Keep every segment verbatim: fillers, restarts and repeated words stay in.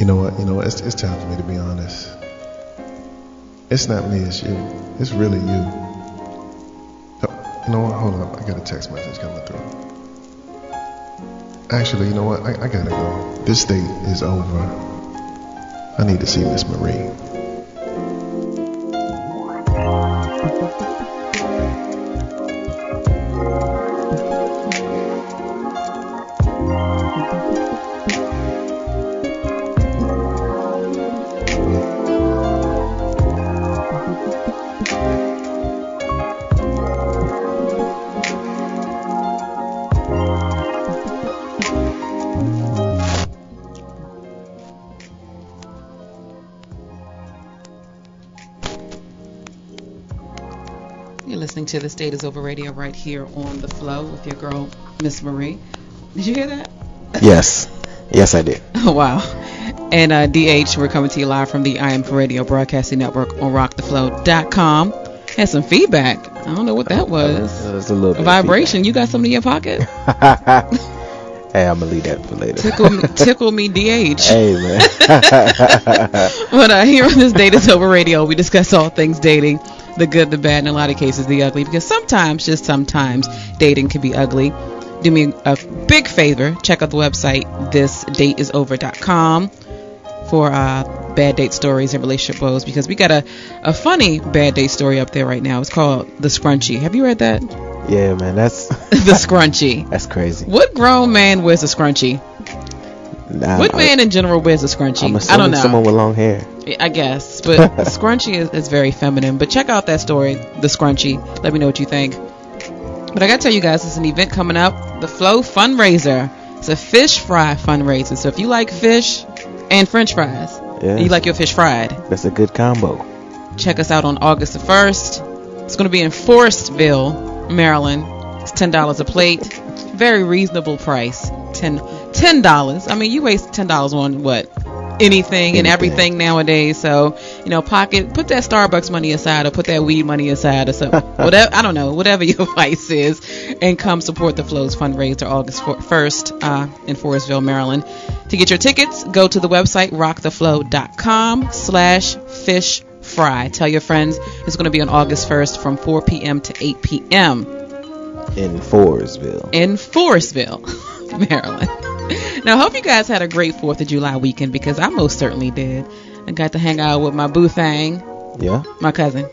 You know what? You know what? It's, it's time for me to be honest. It's not me, it's you. It's really you. Oh, you know what? Hold up. I got a text message coming through. Actually, you know what? I, I gotta go. This date is over. I need to see Miss Marie. To This Date Is Over Radio right here on The Flow with your girl, Miss Marie. Did you hear that? Yes. Yes, I did. Oh, wow. And uh, D H, we're coming to you live from the I Am For Radio Broadcasting Network on rock the flow dot com. Had some feedback. I don't know what that was. It was a little bit vibration. You got something in your pocket? Hey, I'm going to leave that for later. Tickle me, tickle me D H. Hey, man. But uh, here on This Date Is Over Radio, we discuss all things dating. The good, the bad, and in a lot of cases the ugly, because sometimes, just sometimes, dating can be ugly. Do me a big favor, check out the website this date is over dot com for uh, bad date stories and relationship woes, because we got a, a funny bad date story up there right now. It's called The Scrunchie. Have you read that? Yeah, man, that's... The Scrunchie. That's crazy. What grown man wears a scrunchie? Nah, what man I, in general wears a scrunchie? I'm I don't know. Someone with long hair. I guess, but scrunchie is, is very feminine. But check out that story, The Scrunchie. Let me know what you think. But I gotta tell you guys, there's an event coming up, the Flow Fundraiser. It's a fish fry fundraiser. So if you like fish and French fries, yes, and you like your fish fried, that's a good combo. Check us out on August the first. It's going to be in Forestville, Maryland. It's ten dollars a plate. Very reasonable price. ten dollars. I mean, you waste ten dollars on what? Anything, Anything and everything nowadays. So, you know, pocket, put that Starbucks money aside, or put that weed money aside, or something. Whatever, I don't know, whatever your vice is, and come support the Flow's fundraiser August first uh, in Forestville, Maryland. To get your tickets, go to the website rock the flow dot com slash fish fry. Tell your friends it's going to be on August first from four p.m. to eight p.m. in Forestville. In Forestville, Maryland. Now, I hope you guys had a great fourth of July weekend, because I most certainly did. I got to hang out with my boo thing. Yeah. My cousin.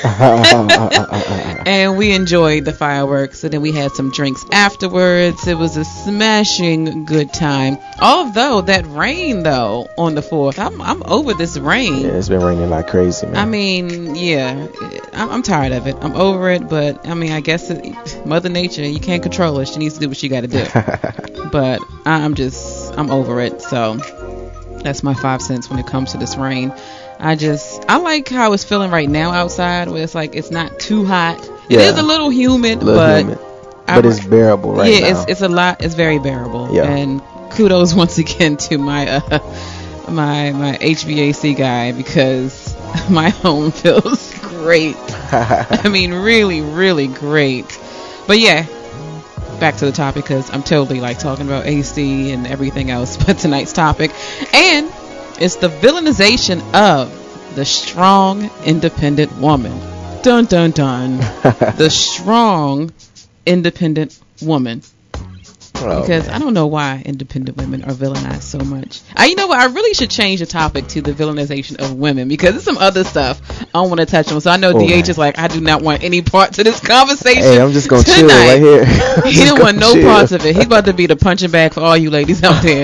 And we enjoyed the fireworks, and then we had some drinks afterwards. It was a smashing good time. Although that rain, though, on the fourth, I'm I'm over this rain. Yeah, it's been raining like crazy, man. I mean, yeah, I'm, I'm tired of it. I'm over it, but I mean, I guess it, Mother Nature, you can't control her. She needs to do what she got to do. But I'm just, I'm over it. So that's my five cents when it comes to this rain. I just, I like how it's feeling right now outside, where it's like, it's not too hot. It yeah. is a little humid, a little but humid. But it's bearable right yeah, now. Yeah, it's, it's a lot, it's very bearable. Yeah. And kudos once again to my, uh, my, my H V A C guy, because my home feels great. I mean, really, really great. But yeah, back to the topic, because I'm totally like talking about A C and everything else, but tonight's topic. And it's the villainization of the strong, independent woman. Dun, dun, dun. The strong, independent woman. Oh, because man. I don't know why independent women are villainized so much. I, you know what? I really should change the topic to the villainization of women, because there's some other stuff I don't want to touch on. So I know oh, D H man. is like, I do not want any parts of this conversation. Hey, I'm just going to chill right here. He didn't want no chill. parts of it. He's about to be the punching bag for all you ladies out there.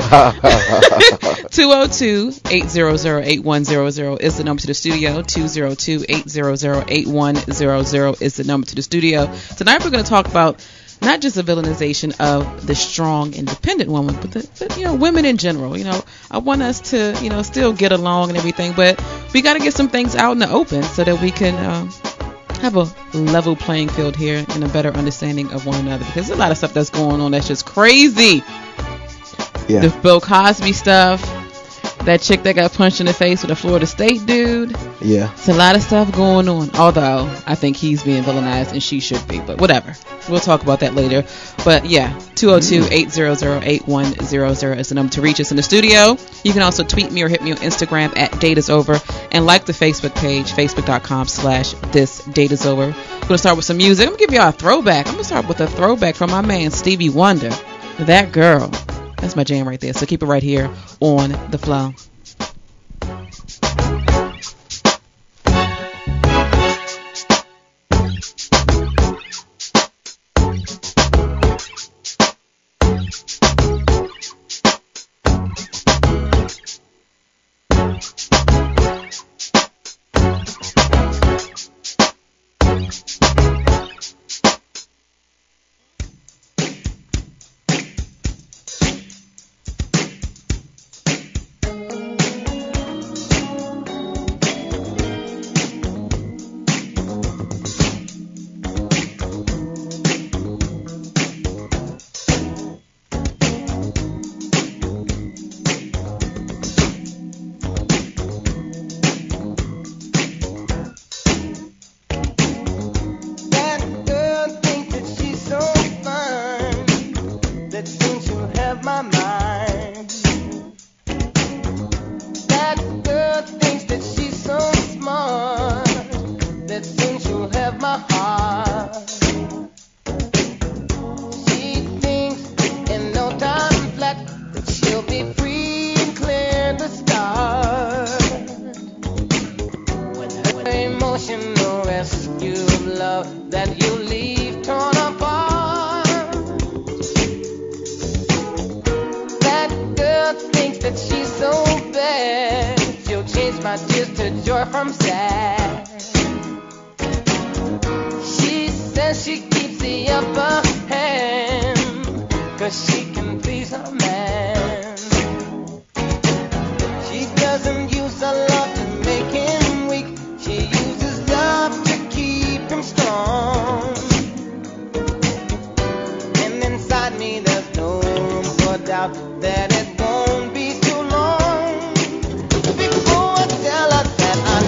two oh two, eight hundred, eight one hundred is the number to the studio. two oh two, eight hundred, eight one hundred is the number to the studio. Tonight we're going to talk about not just the villainization of the strong, independent woman, but the, the you know, women in general. You know, I want us to, you know, still get along and everything, but we got to get some things out in the open so that we can um, have a level playing field here and a better understanding of one another. Because there's a lot of stuff that's going on that's just crazy. Yeah. The Bill Cosby stuff. That chick that got punched in the face with a Florida State dude. Yeah. It's a lot of stuff going on. Although, I think he's being villainized and she should be. But whatever. We'll talk about that later. But yeah, two oh two, eight hundred, eight one hundred is the number to reach us in the studio. You can also tweet me or hit me on Instagram at Date Is Over, and like the Facebook page, facebook.com slash This Date Is Over. We're going to start with some music. I'm going to give y'all a throwback. I'm going to start with a throwback from my man Stevie Wonder. That Girl. That's my jam right there. So keep it right here on The Flow.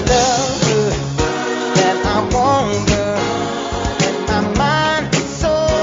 So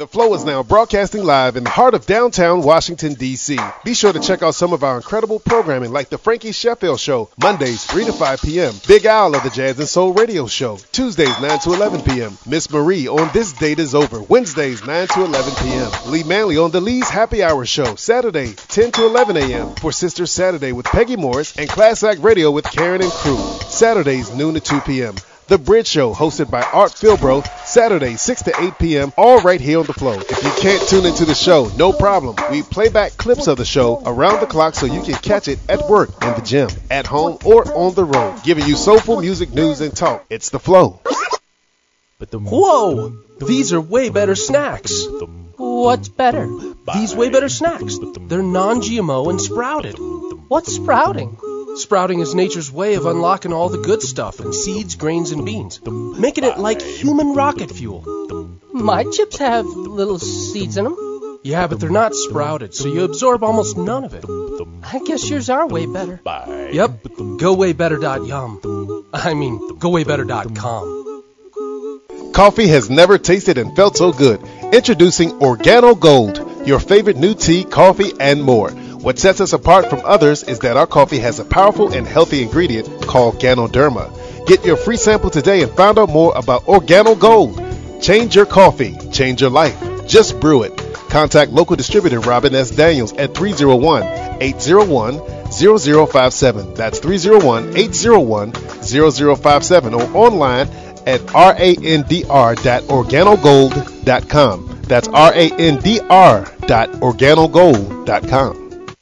The Flow is now broadcasting live in the heart of downtown Washington, D C. Be sure to check out some of our incredible programming like The Frankie Sheffield Show, Mondays three to five p.m. Big Al of the Jazz and Soul Radio Show, Tuesdays nine to eleven p.m. Miss Marie on This Date Is Over, Wednesdays nine to eleven p.m. Lee Manley on The Lee's Happy Hour Show, Saturday ten to eleven a.m. for Sister Saturday with Peggy Morris and Class Act Radio with Karen and Crew, Saturdays noon to two p.m. The Bridge Show, hosted by Art Philbro, Saturday, six to eight p.m., all right here on The Flow. If you can't tune into the show, no problem. We play back clips of the show around the clock so you can catch it at work, in the gym, at home, or on the road, giving you soulful music, news, and talk. It's The Flow. Whoa! These are way better snacks. What's better? These way better snacks. They're non-G M O and sprouted. What's sprouting? Sprouting is nature's way of unlocking all the good stuff in seeds, grains, and beans, making it like human rocket fuel. My chips have little seeds in them. Yeah, but they're not sprouted, so you absorb almost none of it. I guess yours are way better. Yep, go way better dot yum. I mean, go way better dot com. Coffee has never tasted and felt so good. Introducing Organo Gold, your favorite new tea, coffee, and more. What sets us apart from others is that our coffee has a powerful and healthy ingredient called Ganoderma. Get your free sample today and find out more about Organo Gold. Change your coffee, change your life. Just brew it. Contact local distributor Robin S. Daniels at three oh one, eight oh one, zero zero five seven. That's three oh one, eight oh one, zero zero five seven or online at randr dot organogold dot com. That's randr dot organogold dot com.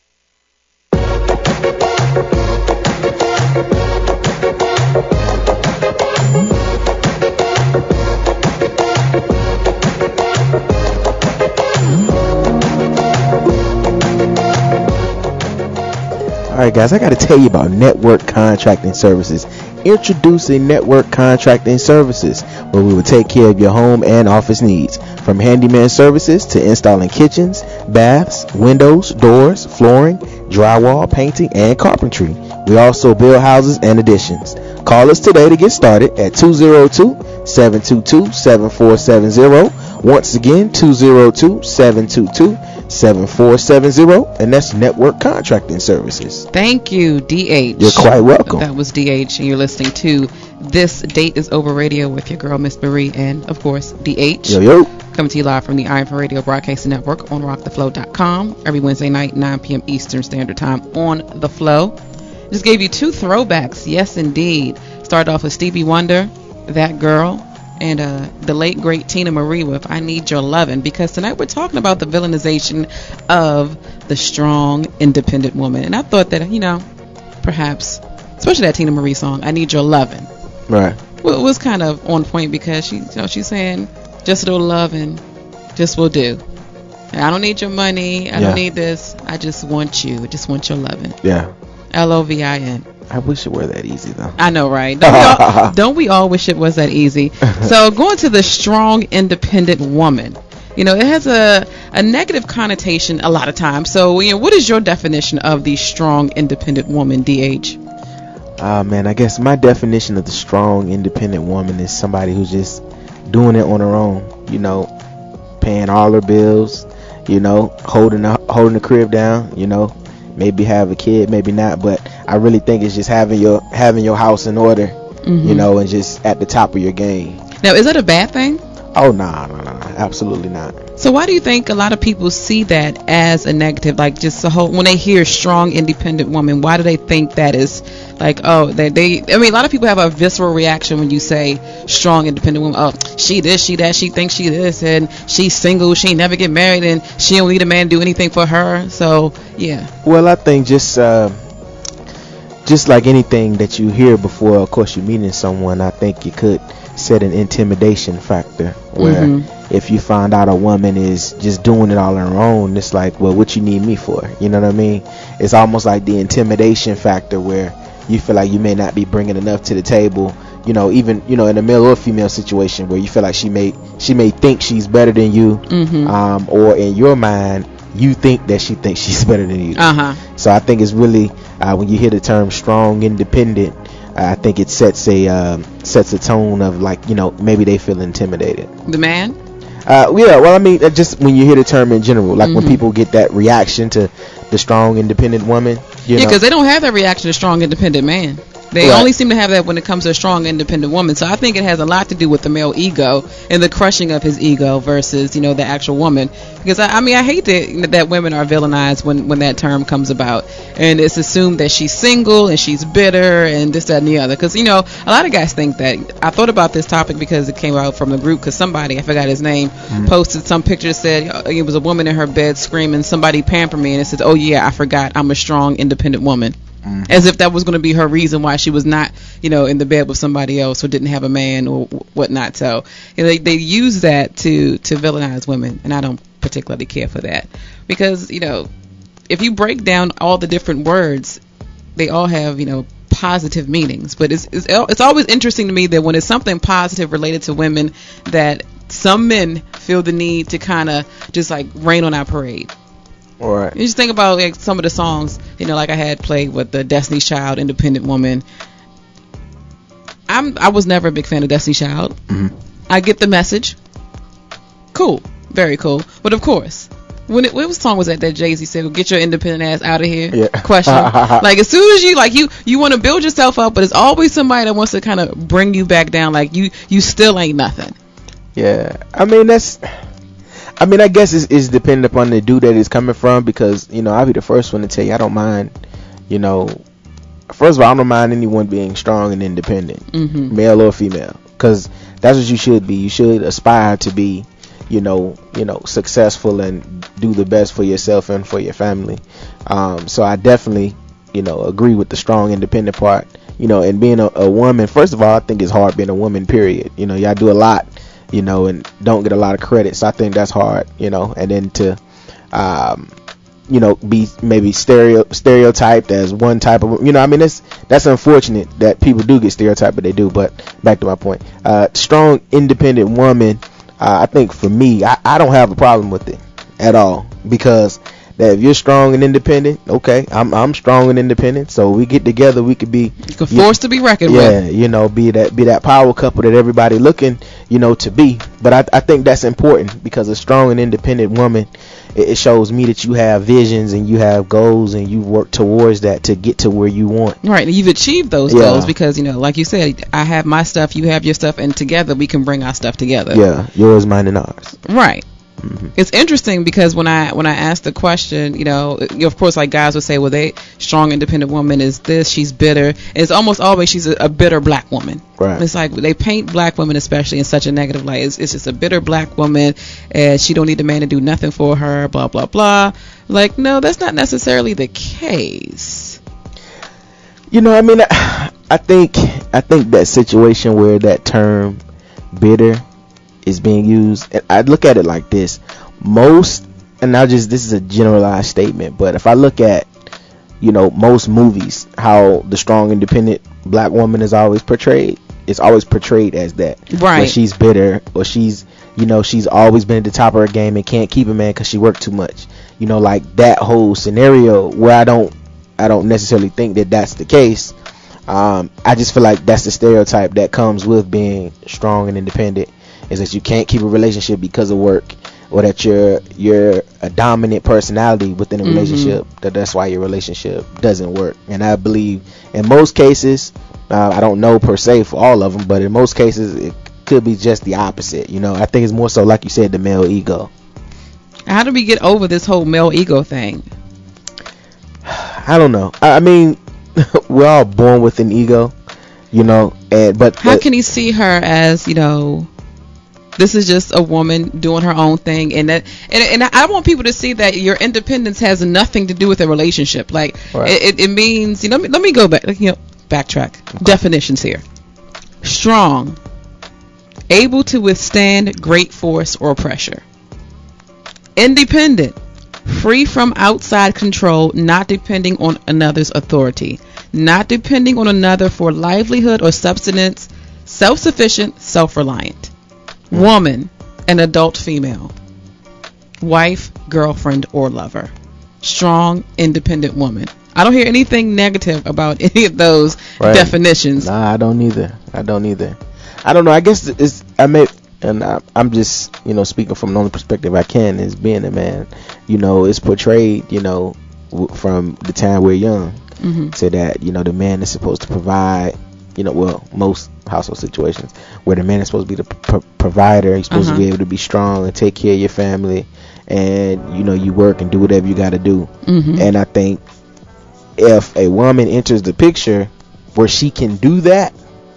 Alright guys, I got to tell you about Network Contracting Services. Introducing Network Contracting Services, where we will take care of your home and office needs. From handyman services to installing kitchens, baths, windows, doors, flooring, drywall, painting, and carpentry. We also build houses and additions. Call us today to get started at two oh two, seven two two, seven four seven zero. Once again, two oh two, seven two two, seven four seven zero, and that's Network Contracting Services. Thank you, D H. You're quite welcome. That was D H, and you're listening to This Date Is Over Radio with your girl, Miss Marie, and, of course, D H. Yo, yo. Coming to you live from the Iron for Radio Broadcasting Network on rock the flow dot com every Wednesday night, nine p.m. Eastern Standard Time on The Flow. Just gave you two throwbacks, yes, indeed. Started off with Stevie Wonder, That Girl, and uh, the late, great Tina Marie with I Need Your Lovin', because tonight we're talking about the villainization of the strong, independent woman. And I thought that, you know, perhaps, especially that Tina Marie song, I Need Your Lovin', right, well, was kind of on point, because she, you know, she's saying, just a little lovin', just will do. I don't need your money. I yeah. don't need this. I just want you. I just want your lovin'. Yeah. L O V I N. I wish it were that easy, though. I know, right? Don't we all, don't we all wish it was that easy? So going to the strong, independent woman, you know, it has a, a negative connotation a lot of times. So, you know, what is your definition of the strong, independent woman, D H? Uh, man, I guess my definition of the strong, independent woman is somebody who's just doing it on her own, you know, paying all her bills, you know, holding the, holding the crib down, you know, maybe have a kid, maybe not, but I really think it's just having your having your house in order, mm-hmm. you know, and just at the top of your game. Now, is that a bad thing? Oh, no, no, no, absolutely not. So why do you think a lot of people see that as a negative? Like, just the whole, when they hear strong, independent woman, why do they think that is like, oh, they, they, I mean, a lot of people have a visceral reaction when you say strong, independent woman. Oh, she this, she that, she thinks she this, and she's single, she ain't never get married, and she don't need a man to do anything for her. So, yeah. Well, I think just, uh, just like anything that you hear before, of course, you're meeting someone, I think you could set an intimidation factor where mm-hmm. if you find out a woman is just doing it all on her own, it's like, well, what you need me for? You know what I mean? It's almost like the intimidation factor where you feel like you may not be bringing enough to the table, you know, even, you know, in a male or female situation where you feel like she may she may think she's better than you, mm-hmm. um, or in your mind you think that she thinks she's better than you. Uh-huh. So I think it's really uh, when you hear the term strong, independent, I think it sets a um, sets a tone of, like, you know, maybe they feel intimidated. The man? Uh, yeah, well, I mean, uh, just when you hear the term in general, like Mm-hmm. when people get that reaction to the strong, independent woman, you Yeah, know. because they don't have that reaction to strong, independent man. They Right. only seem to have that when it comes to a strong, independent woman. So I think it has a lot to do with the male ego and the crushing of his ego versus, you know, the actual woman. Because, I, I mean, I hate that, that women are villainized when, when that term comes about. And it's assumed that she's single and she's bitter and this, that, and the other. Because, you know, a lot of guys think that. I thought about this topic because it came out from the group because somebody, I forgot his name, Mm-hmm. posted some picture that said uh, it was a woman in her bed screaming, somebody pamper me. And it says, oh, yeah, I forgot. I'm a strong, independent woman. Mm-hmm. As if that was going to be her reason why she was not, you know, in the bed with somebody else or didn't have a man or whatnot. So you know, they they use that to to villainize women, and I don't particularly care for that because you know, if you break down all the different words, they all have you know positive meanings. But it's it's, it's always interesting to me that when it's something positive related to women, that some men feel the need to kind of just like rain on our parade. All right. You just think about like some of the songs, you know, like I had played with the Destiny's Child, Independent Woman. I'm I was never a big fan of Destiny's Child. Mm-hmm. I get the message. Cool, very cool. But of course, when it what song was that that Jay-Z said, well, "Get your independent ass out of here"? Yeah. Question. Like as soon as you like you you want to build yourself up, but it's always somebody that wants to kind of bring you back down. Like you you still ain't nothing. Yeah. I mean that's. I mean, I guess it's, it's dependent upon the dude that it's coming from because, you know, I'll be the first one to tell you I don't mind, you know, first of all, I don't mind anyone being strong and independent, Mm-hmm. male or female, because that's what you should be. You should aspire to be, you know, you know, successful and do the best for yourself and for your family. Um, so I definitely, you know, agree with the strong, independent part, you know, and being a, a woman. First of all, I think it's hard being a woman, period. You know, y'all do a lot. You know, and don't get a lot of credit. So I think that's hard, you know, and then to, um, you know, be maybe stereo stereotyped as one type of, you know, I mean, that's, that's unfortunate that people do get stereotyped, but they do. But back to my point, uh, strong, independent woman, uh, I think for me, I, I don't have a problem with it at all because that if you're strong and independent, okay, I'm I'm strong and independent, so we get together, we could be You can force to be reckoned yeah, with. you know, be that be that power couple that everybody looking, you know, to be. But I I think that's important because a strong and independent woman, it, it shows me that you have visions and you have goals and you work towards that to get to where you want. Right, and you've achieved those Yeah. goals because, you know, like you said, I have my stuff, you have your stuff, and together we can bring our stuff together. Yeah, yours, mine, and ours. Right. Mm-hmm. It's interesting because when I when I asked the question, you know, you- of course, like guys would say, well, they strong, independent woman is this, she's bitter. And it's almost always she's a, a bitter black woman. Right. It's like they paint black women, especially in such a negative light. It's, it's just a bitter black woman, and she don't need a man to do nothing for her. Blah blah blah. Like, no, that's not necessarily the case. You know, I mean, I, I think I think that situation where that term bitter is being used, and I look at it like this: most, and I just this is a generalized statement, but if I look at, you know, most movies, how the strong, independent black woman is always portrayed, it's always portrayed as that, Right. where she's bitter or she's, you know, she's always been at the top of her game and can't keep a man because she worked too much. You know, like that whole scenario where I don't, I don't necessarily think that that's the case. Um, I just feel like that's the stereotype that comes with being strong and independent, is that you can't keep a relationship because of work, or that you're you're a dominant personality within a Mhm. relationship, that that's why your relationship doesn't work. And I believe in most cases, uh, I don't know per se for all of them, but in most cases it could be just the opposite. You know, I think it's more so, like you said, the male ego. How do we get over this whole male ego thing? I don't know. I, I mean, we're all born with an ego, you know, and but How uh, can he see her as, you know, this is just a woman doing her own thing, and that, and, and I want people to see that your independence has nothing to do with a relationship. Like Right. it, it, it means, you know, let me, let me go back, you know, backtrack. Definitions here: strong, able to withstand great force or pressure; independent, free from outside control, not depending on another's authority, not depending on another for livelihood or subsistence, self-sufficient, self-reliant. Woman, an adult female. Wife, girlfriend, or lover. Strong, independent woman. I don't hear anything negative about any of those Right. definitions. Nah, I don't either. I don't either. I don't know. I guess it's I may and I, I'm just, you know, speaking from the only perspective I can is being a man. You know, it's portrayed, you know, w- from the time we're young, Mm-hmm. to that, you know, the man is supposed to provide. You know, well, most household situations where the man is supposed to be the p- provider. He's supposed Uh-huh. to be able to be strong and take care of your family, and you know, you work and do whatever you got to do. Mm-hmm. And I think if a woman enters the picture where she can do that,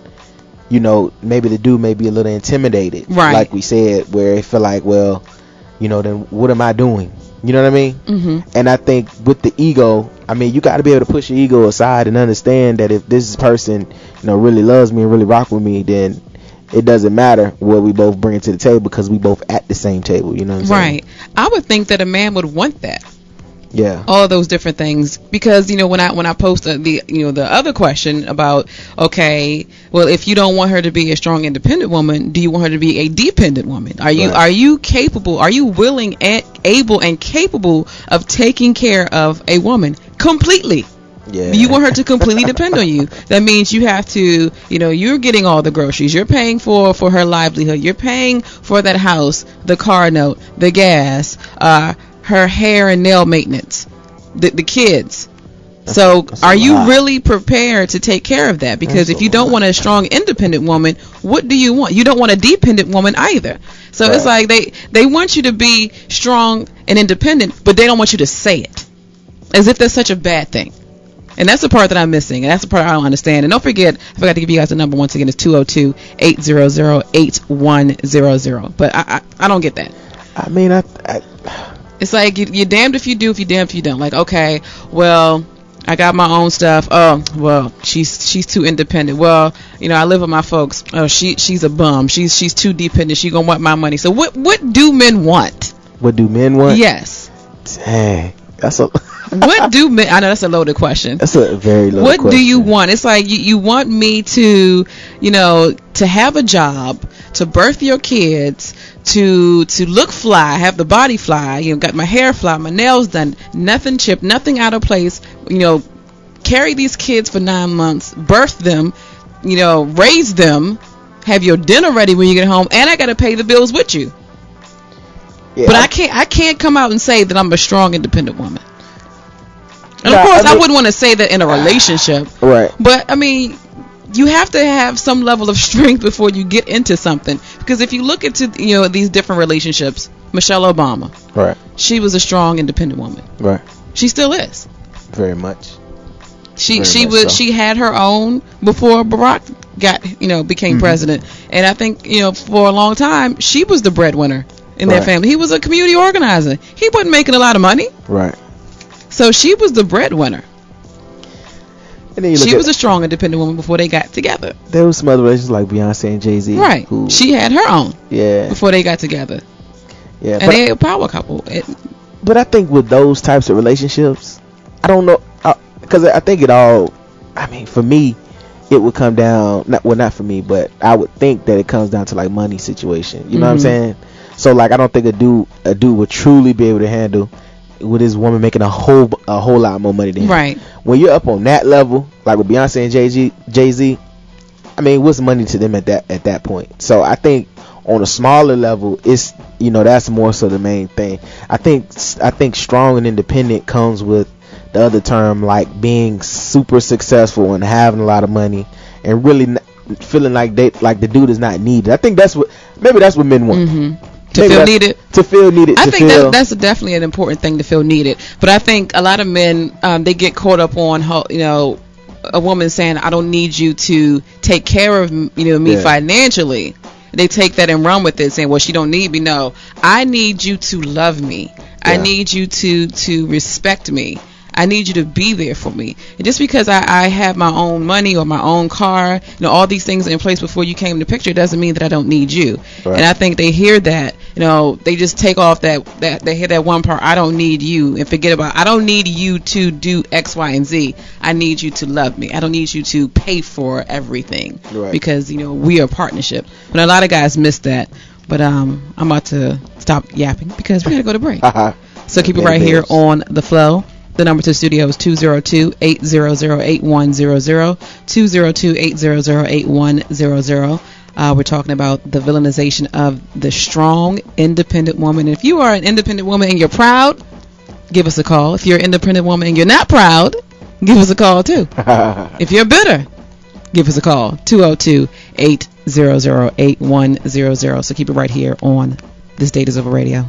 you know, maybe the dude may be a little intimidated, Right. like we said, where it feel like, well, you know, then what am I doing? You know what I mean? Mm-hmm. And I think with the ego, I mean, you got to be able to push your ego aside and understand that if this person, you know, really loves me and really rock with me, then it doesn't matter what we both bring to the table because we both at the same table. You know what I'm saying? Right. I would think that a man would want that. Yeah. All of those different things, because you know when I when I post the, the you know the other question about, okay, well, if you don't want her to be a strong independent woman, do you want her to be a dependent woman? Are you Right. are you capable, are you willing and able and capable of taking care of a woman completely? Yeah. You want her to completely depend on you. That means you have to, you know, you're getting all the groceries. You're paying for, for her livelihood. You're paying for that house, the car note, the gas, uh, her hair and nail maintenance, the, the kids. That's So a- that's a are you lot. really prepared to take care of that? Because That's if a you don't lot. want a strong independent woman, what do you want? You don't want a dependent woman either. So it's Right. like they, they want you to be strong and independent, but they don't want you to say it. As if that's such a bad thing. And that's the part that I'm missing. And that's the part I don't understand. And don't forget, I forgot to give you guys the number once again. It's two oh two, eight hundred, eight one hundred. But I, I, I don't get that. I mean, I, I It's like you, you're damned if you do, if you're damned if you don't. Like, okay, well, I got my own stuff. Oh, well, she's she's too independent. Well, you know, I live with my folks. Oh, she she's a bum. She's she's too dependent. She gonna want my money. So what what do men want? what do men want? Yes. Dang, that's a What do men? I know that's a loaded question. that's a very low. What question. do you want? It's like you, you want me to, you know, to have a job, to birth your kids, to to look fly, have the body fly, you know, got my hair fly, my nails done, nothing chipped, nothing out of place, you know, carry these kids for nine months, birth them, you know, raise them, have your dinner ready when you get home, and I got to pay the bills with you. Yeah, But I can't I can't come out and say that I'm a strong, independent woman. And Nah, of course, I I, mean- wouldn't want to say that in a relationship. Right. But, I mean, you have to have some level of strength before you get into something. Because if you look into, you know, these different relationships, Michelle Obama, Right. she was a strong, independent woman. Right. She still is. Very much. She Very she much was so. she had her own before Barack got, you know, became Mm-hmm. president. And I think, you know, for a long time, she was the breadwinner in their Right. family. He was a community organizer. He wasn't making a lot of money. Right. So she was the breadwinner. And then you look She at, was a strong, independent woman before they got together. there was some other relations like Beyonce and Jay-Z. Right. Who, She had her own yeah. before they got together. Yeah. And But, they a power couple. It, but I think with those types of relationships, I don't know, because I think it all. I mean, for me, it would come down. Not well, not for me, but I would think that it comes down to like money situation. You know what I'm Mhm. saying? So like, I don't think a dude a dude would truly be able to handle with his woman making a whole a whole lot more money than him. right. When you're up on that level, like with Beyonce and Jay-Z, Jay-Z, I mean, what's money to them at that at that point? So I think on a smaller level, it's, you know, that's more so the main thing. I think I think strong and independent comes with the other term, like being super successful and having a lot of money and really n- feeling like they like the dude is not needed. I think that's what maybe that's what men want. hmm To Maybe feel that's- needed. To feel needed. I to think feel, that that's definitely an important thing, to feel needed. But I think a lot of men, um, they get caught up on how, you know, a woman saying, "I don't need you to take care of, you know, me Yeah. financially." They take that and run with it, saying, "Well, she don't need me." No, I need you to love me. I Yeah. need you to to respect me. I need you to be there for me. And just because I, I have my own money or my own car, you know, all these things in place before you came in the picture, doesn't mean that I don't need you. Right. And I think they hear that, you know, they just take off that, that they hear that one part, I don't need you, and forget about, I don't need you to do X, Y, and Z. I need you to love me. I don't need you to pay for everything. Right. Because, you know, we are a partnership. But a lot of guys miss that. But um, I'm about to stop yapping because we got to go to break. So keep it Many right here bills. on The Flow. The number to the studio is two oh two, eight hundred, eight one hundred, two oh two, eight hundred, eight one hundred. Uh, we're talking about the villainization of the strong, independent woman. If you are an independent woman and you're proud, give us a call. If you're an independent woman and you're not proud, give us a call too. If you're bitter, give us a call. two oh two, eight hundred, eight one hundred. So keep it right here on This Date Is Over Radio.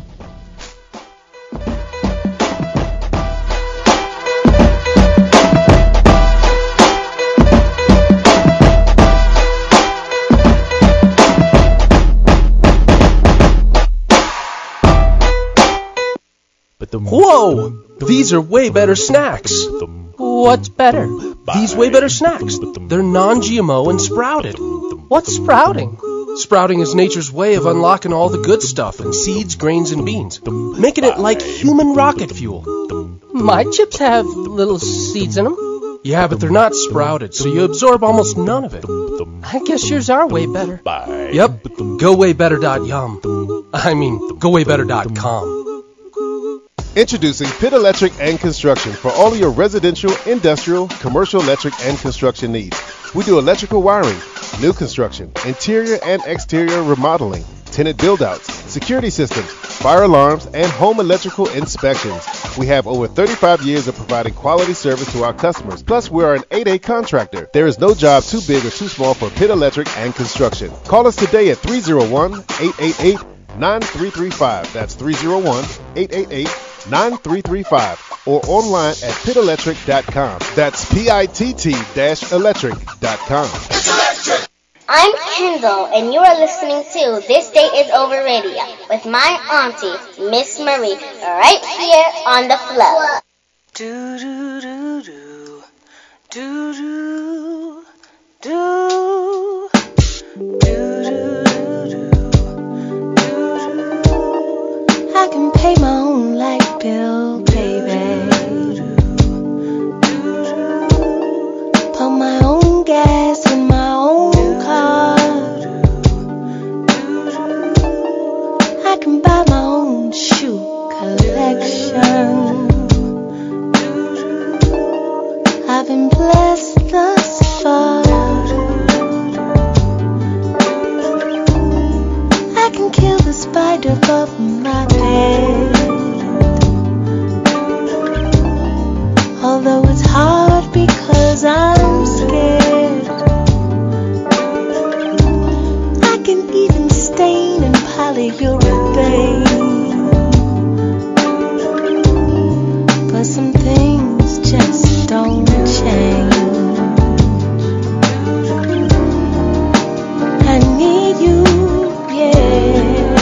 Whoa! These are way better snacks. What's better? These way better snacks. They're non-G M O and sprouted. What's sprouting? Sprouting is nature's way of unlocking all the good stuff in seeds, grains, and beans, making it like human rocket fuel. My chips have little seeds in them. Yeah, but they're not sprouted, so you absorb almost none of it. I guess yours are way better. Yep, go way better dot yum. I mean, go way better dot com. Introducing Pitt Electric and Construction for all of your residential, industrial, commercial electric and construction needs. We do electrical wiring, new construction, interior and exterior remodeling, tenant build-outs, security systems, fire alarms, and home electrical inspections. We have over thirty-five years of providing quality service to our customers. Plus, we are an eight A contractor. There is no job too big or too small for Pitt Electric and Construction. Call us today at three oh one, eight eight eight, nine three three five. That's three oh one, eight eight eight, nine three three five or online at pitt electric dot com. That's P I T T electric dot com. It's electric! I'm Kendall, and you are listening to This Day Is Over Radio with my auntie, Miss Marie, right here on the flow. Do do do do do do do do do do. I can pay my own light bill, baby. Put my own gas in my own car. I can buy my own shoe collection. I've been blessed thus far. I can kill the spider above my bed. Although it's hard because I'm scared. I can even stain in polyurethane. But some things just don't change. I need you, yeah.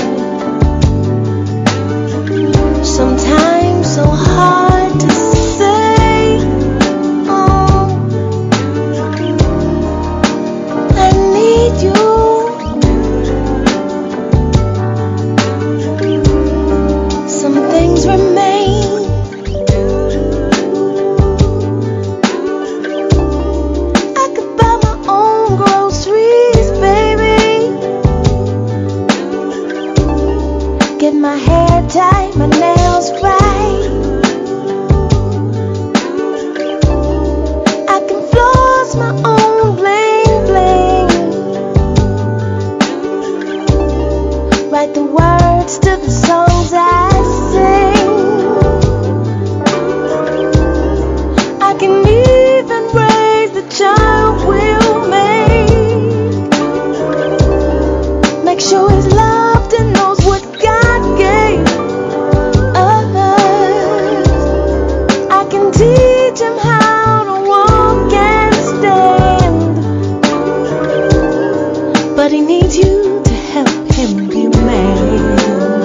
Sometimes so hard to say. Oh, I need you. Some things remain. I could buy my own groceries, baby. Get my hair tied, my nails right. I can floss my own bling bling. Write the words to the songs I sing. I can even raise the child we'll make. Make sure he's loved and knows what God gave us. I can teach him how to walk and stand. But he needs you to help him be man.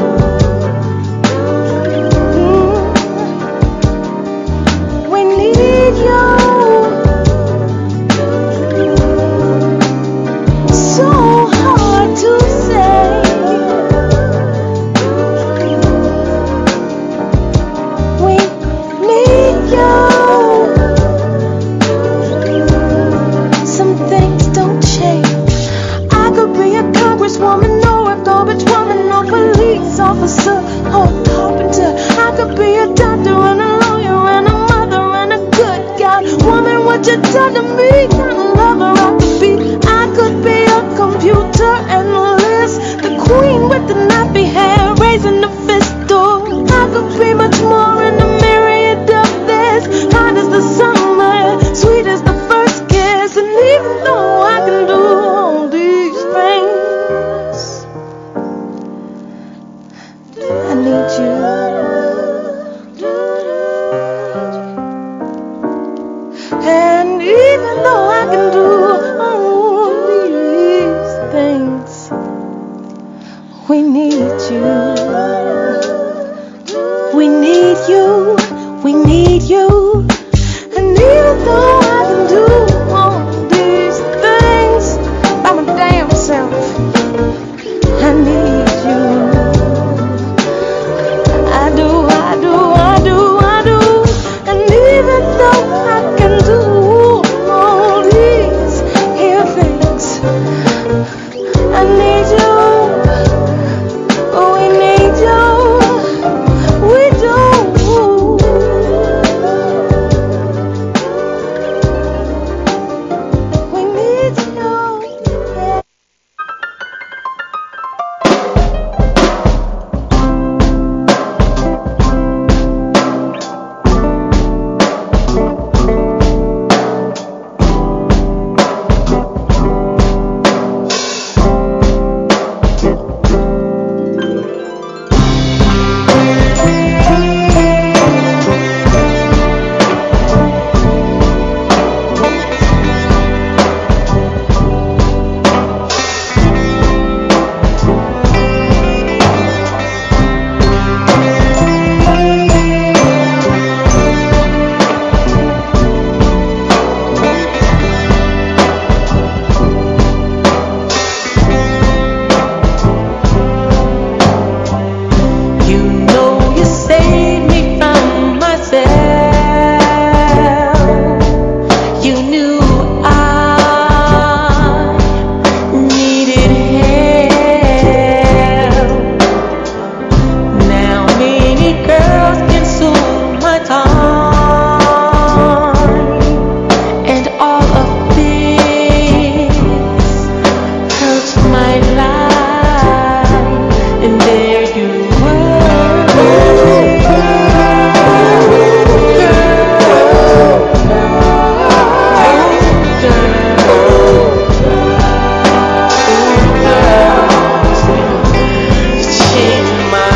Mm. We need you. So hard to say. We need you. Some things don't change. I could be a congresswoman or a garbage woman or police officer or a carpenter. I could be a doctor and a lawyer and a mother and a good God. Woman, what you done to me? Kind of lover I could be. I could be a computer need you. We need you. We need you. And even though I can do all these things by my damn self, I need you. I do, I do, I do, I do. And even though I can do all these here things, I need you. We need you. We do. We need you. Yeah. You know you saved me from myself. You knew I needed help. Now many girls consume my time, and all of this hurts my life. And there you were, changed my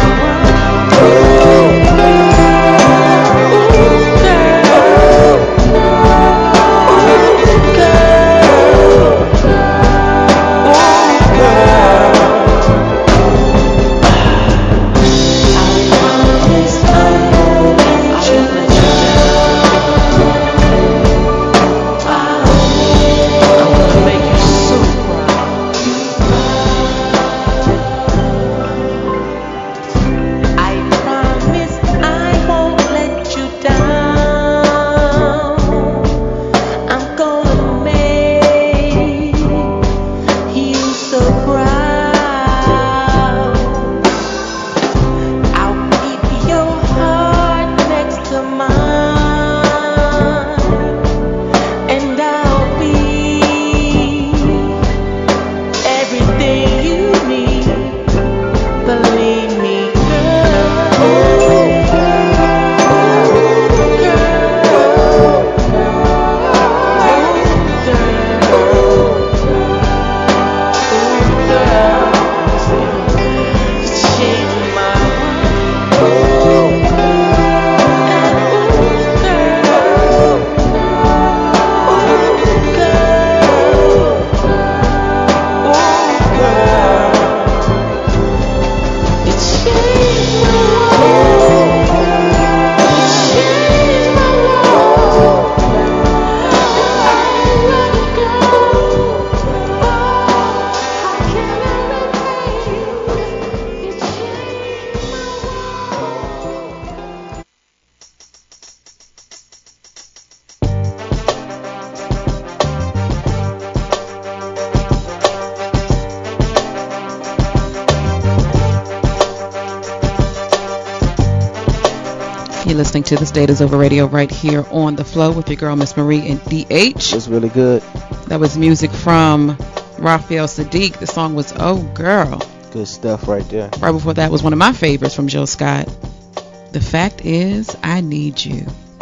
You're listening to This Date Is Over Radio right here on The Flow with your girl, Miss Marie and D H. It's really good. That was music from Raphael Sadiq. The song was Oh Girl. Good stuff right there. Right before that was one of my favorites from Jill Scott. The Fact Is, I Need You.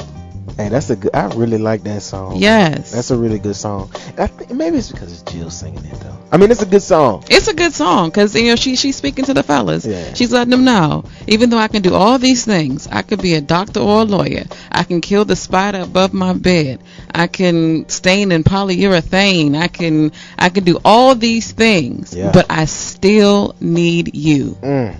Hey, that's a good. I really like that song. Yes. That's a really good song. I think maybe it's because it's Jill singing it though. I mean, it's a good song. It's a good song because you know she she's speaking to the fellas. Yeah. She's letting them know. Even though I can do all these things, I could be a doctor or a lawyer. I can kill the spider above my bed. I can stain in polyurethane. I can I can do all these things, Yeah. but I still need you. Mm.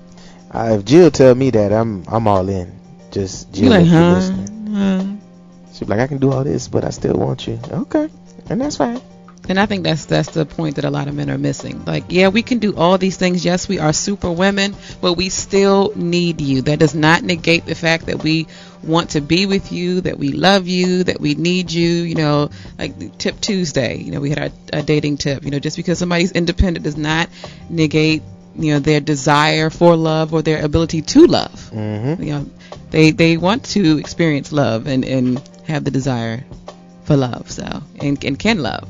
Uh, if Jill tell me that, I'm I'm all in. Just Jill, You like, if you're huh? listening. huh? She's like, I can do all this, but I still want you. Okay, and that's fine. And I think that's that's the point that a lot of men are missing. Like, yeah, we can do all these things. Yes, we are super women, but we still need you. That does not negate the fact that we want to be with you, that we love you, that we need you. You know, like Tip Tuesday. You know, we had our, our dating tip. You know, just because somebody's independent does not negate, you know, their desire for love or their ability to love. Mm-hmm. You know, they they want to experience love and and have the desire for love. So and and can love.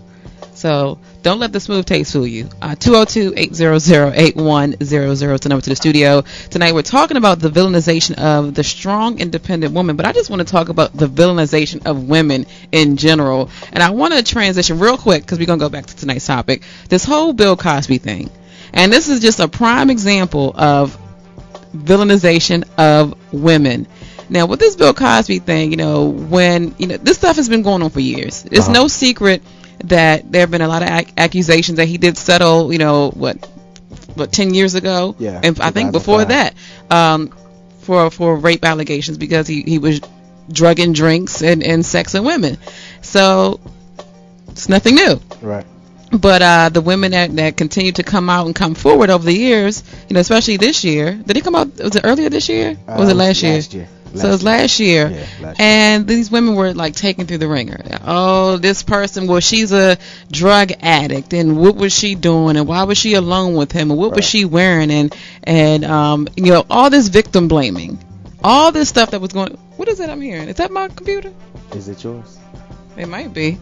So don't let the smooth taste fool you. Uh, two oh two, eight hundred, eight one hundred is the number to the studio. Tonight we're talking about the villainization of the strong, independent woman. But I just want to talk about the villainization of women in general. And I want to transition real quick because we're going to go back to tonight's topic. This whole Bill Cosby thing. And this is just a prime example of villainization of women. Now, with this Bill Cosby thing, you know, when, you know, this stuff has been going on for years. It's Uh-huh. no secret that there have been a lot of ac- accusations that he did settle, you know, what, what, ten years ago? Yeah, And I think before two thousand five. that, um, for, for rape allegations because he, he was drugging drinks and, and sexing women. So, it's nothing new. Right. But uh, the women that, that continue to come out and come forward over the years, you know, especially this year. Did he come out? Was it earlier this year? Or was Uh, it last year? Last year. So it was last year. Yeah, last year. And these women were like taken through the ringer. Oh, this person, well, she's a drug addict, and what was she doing, and why was she alone with him, and what was Right. she wearing, and and um, you know, all this victim blaming, all this stuff that was going. What is that I'm hearing? Is that my computer? Is it yours? It might be.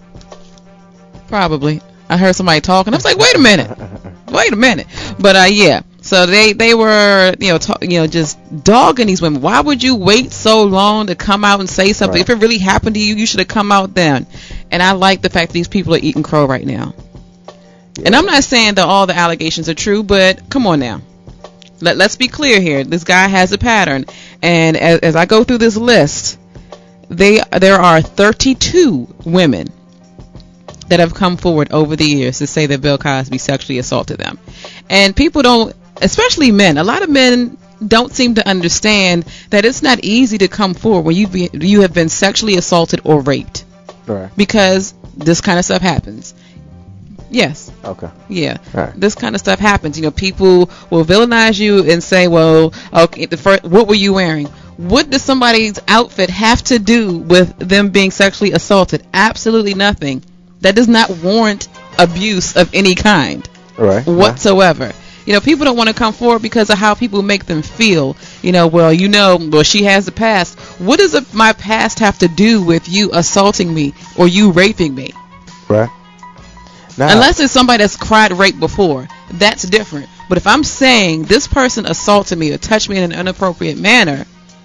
Probably. I heard somebody talking. I was like, wait a minute. Wait a minute. But uh, yeah. So they, they were, you know, talk, you know, just dogging these women. Why would you wait so long to come out and say something? Right. If it really happened to you, you should have come out then. And I like the fact that these people are eating crow right now. Yeah. And I'm not saying that all the allegations are true, but come on now. Let, let's be clear here. This guy has a pattern. And as, as I go through this list, they there are thirty-two women that have come forward over the years to say that Bill Cosby sexually assaulted them. And people don't, especially men, a lot of men don't seem to understand that it's not easy to come forward when you be, you have been sexually assaulted or raped. Right. Because this kind of stuff happens. Yes. Okay. Yeah. Right. This kind of stuff happens. You know, people will villainize you and say, well, okay, the first, what were you wearing? What does somebody's outfit have to do with them being sexually assaulted? Absolutely nothing. That does not warrant abuse of any kind Right. whatsoever. You know, people don't want to come forward because of how people make them feel. You know, well, you know, well, she has a past. What does a, my past have to do with you assaulting me or you raping me? Right. Now, Unless it's somebody that's cried rape before. That's different. But if I'm saying this person assaulted me or touched me in an inappropriate manner,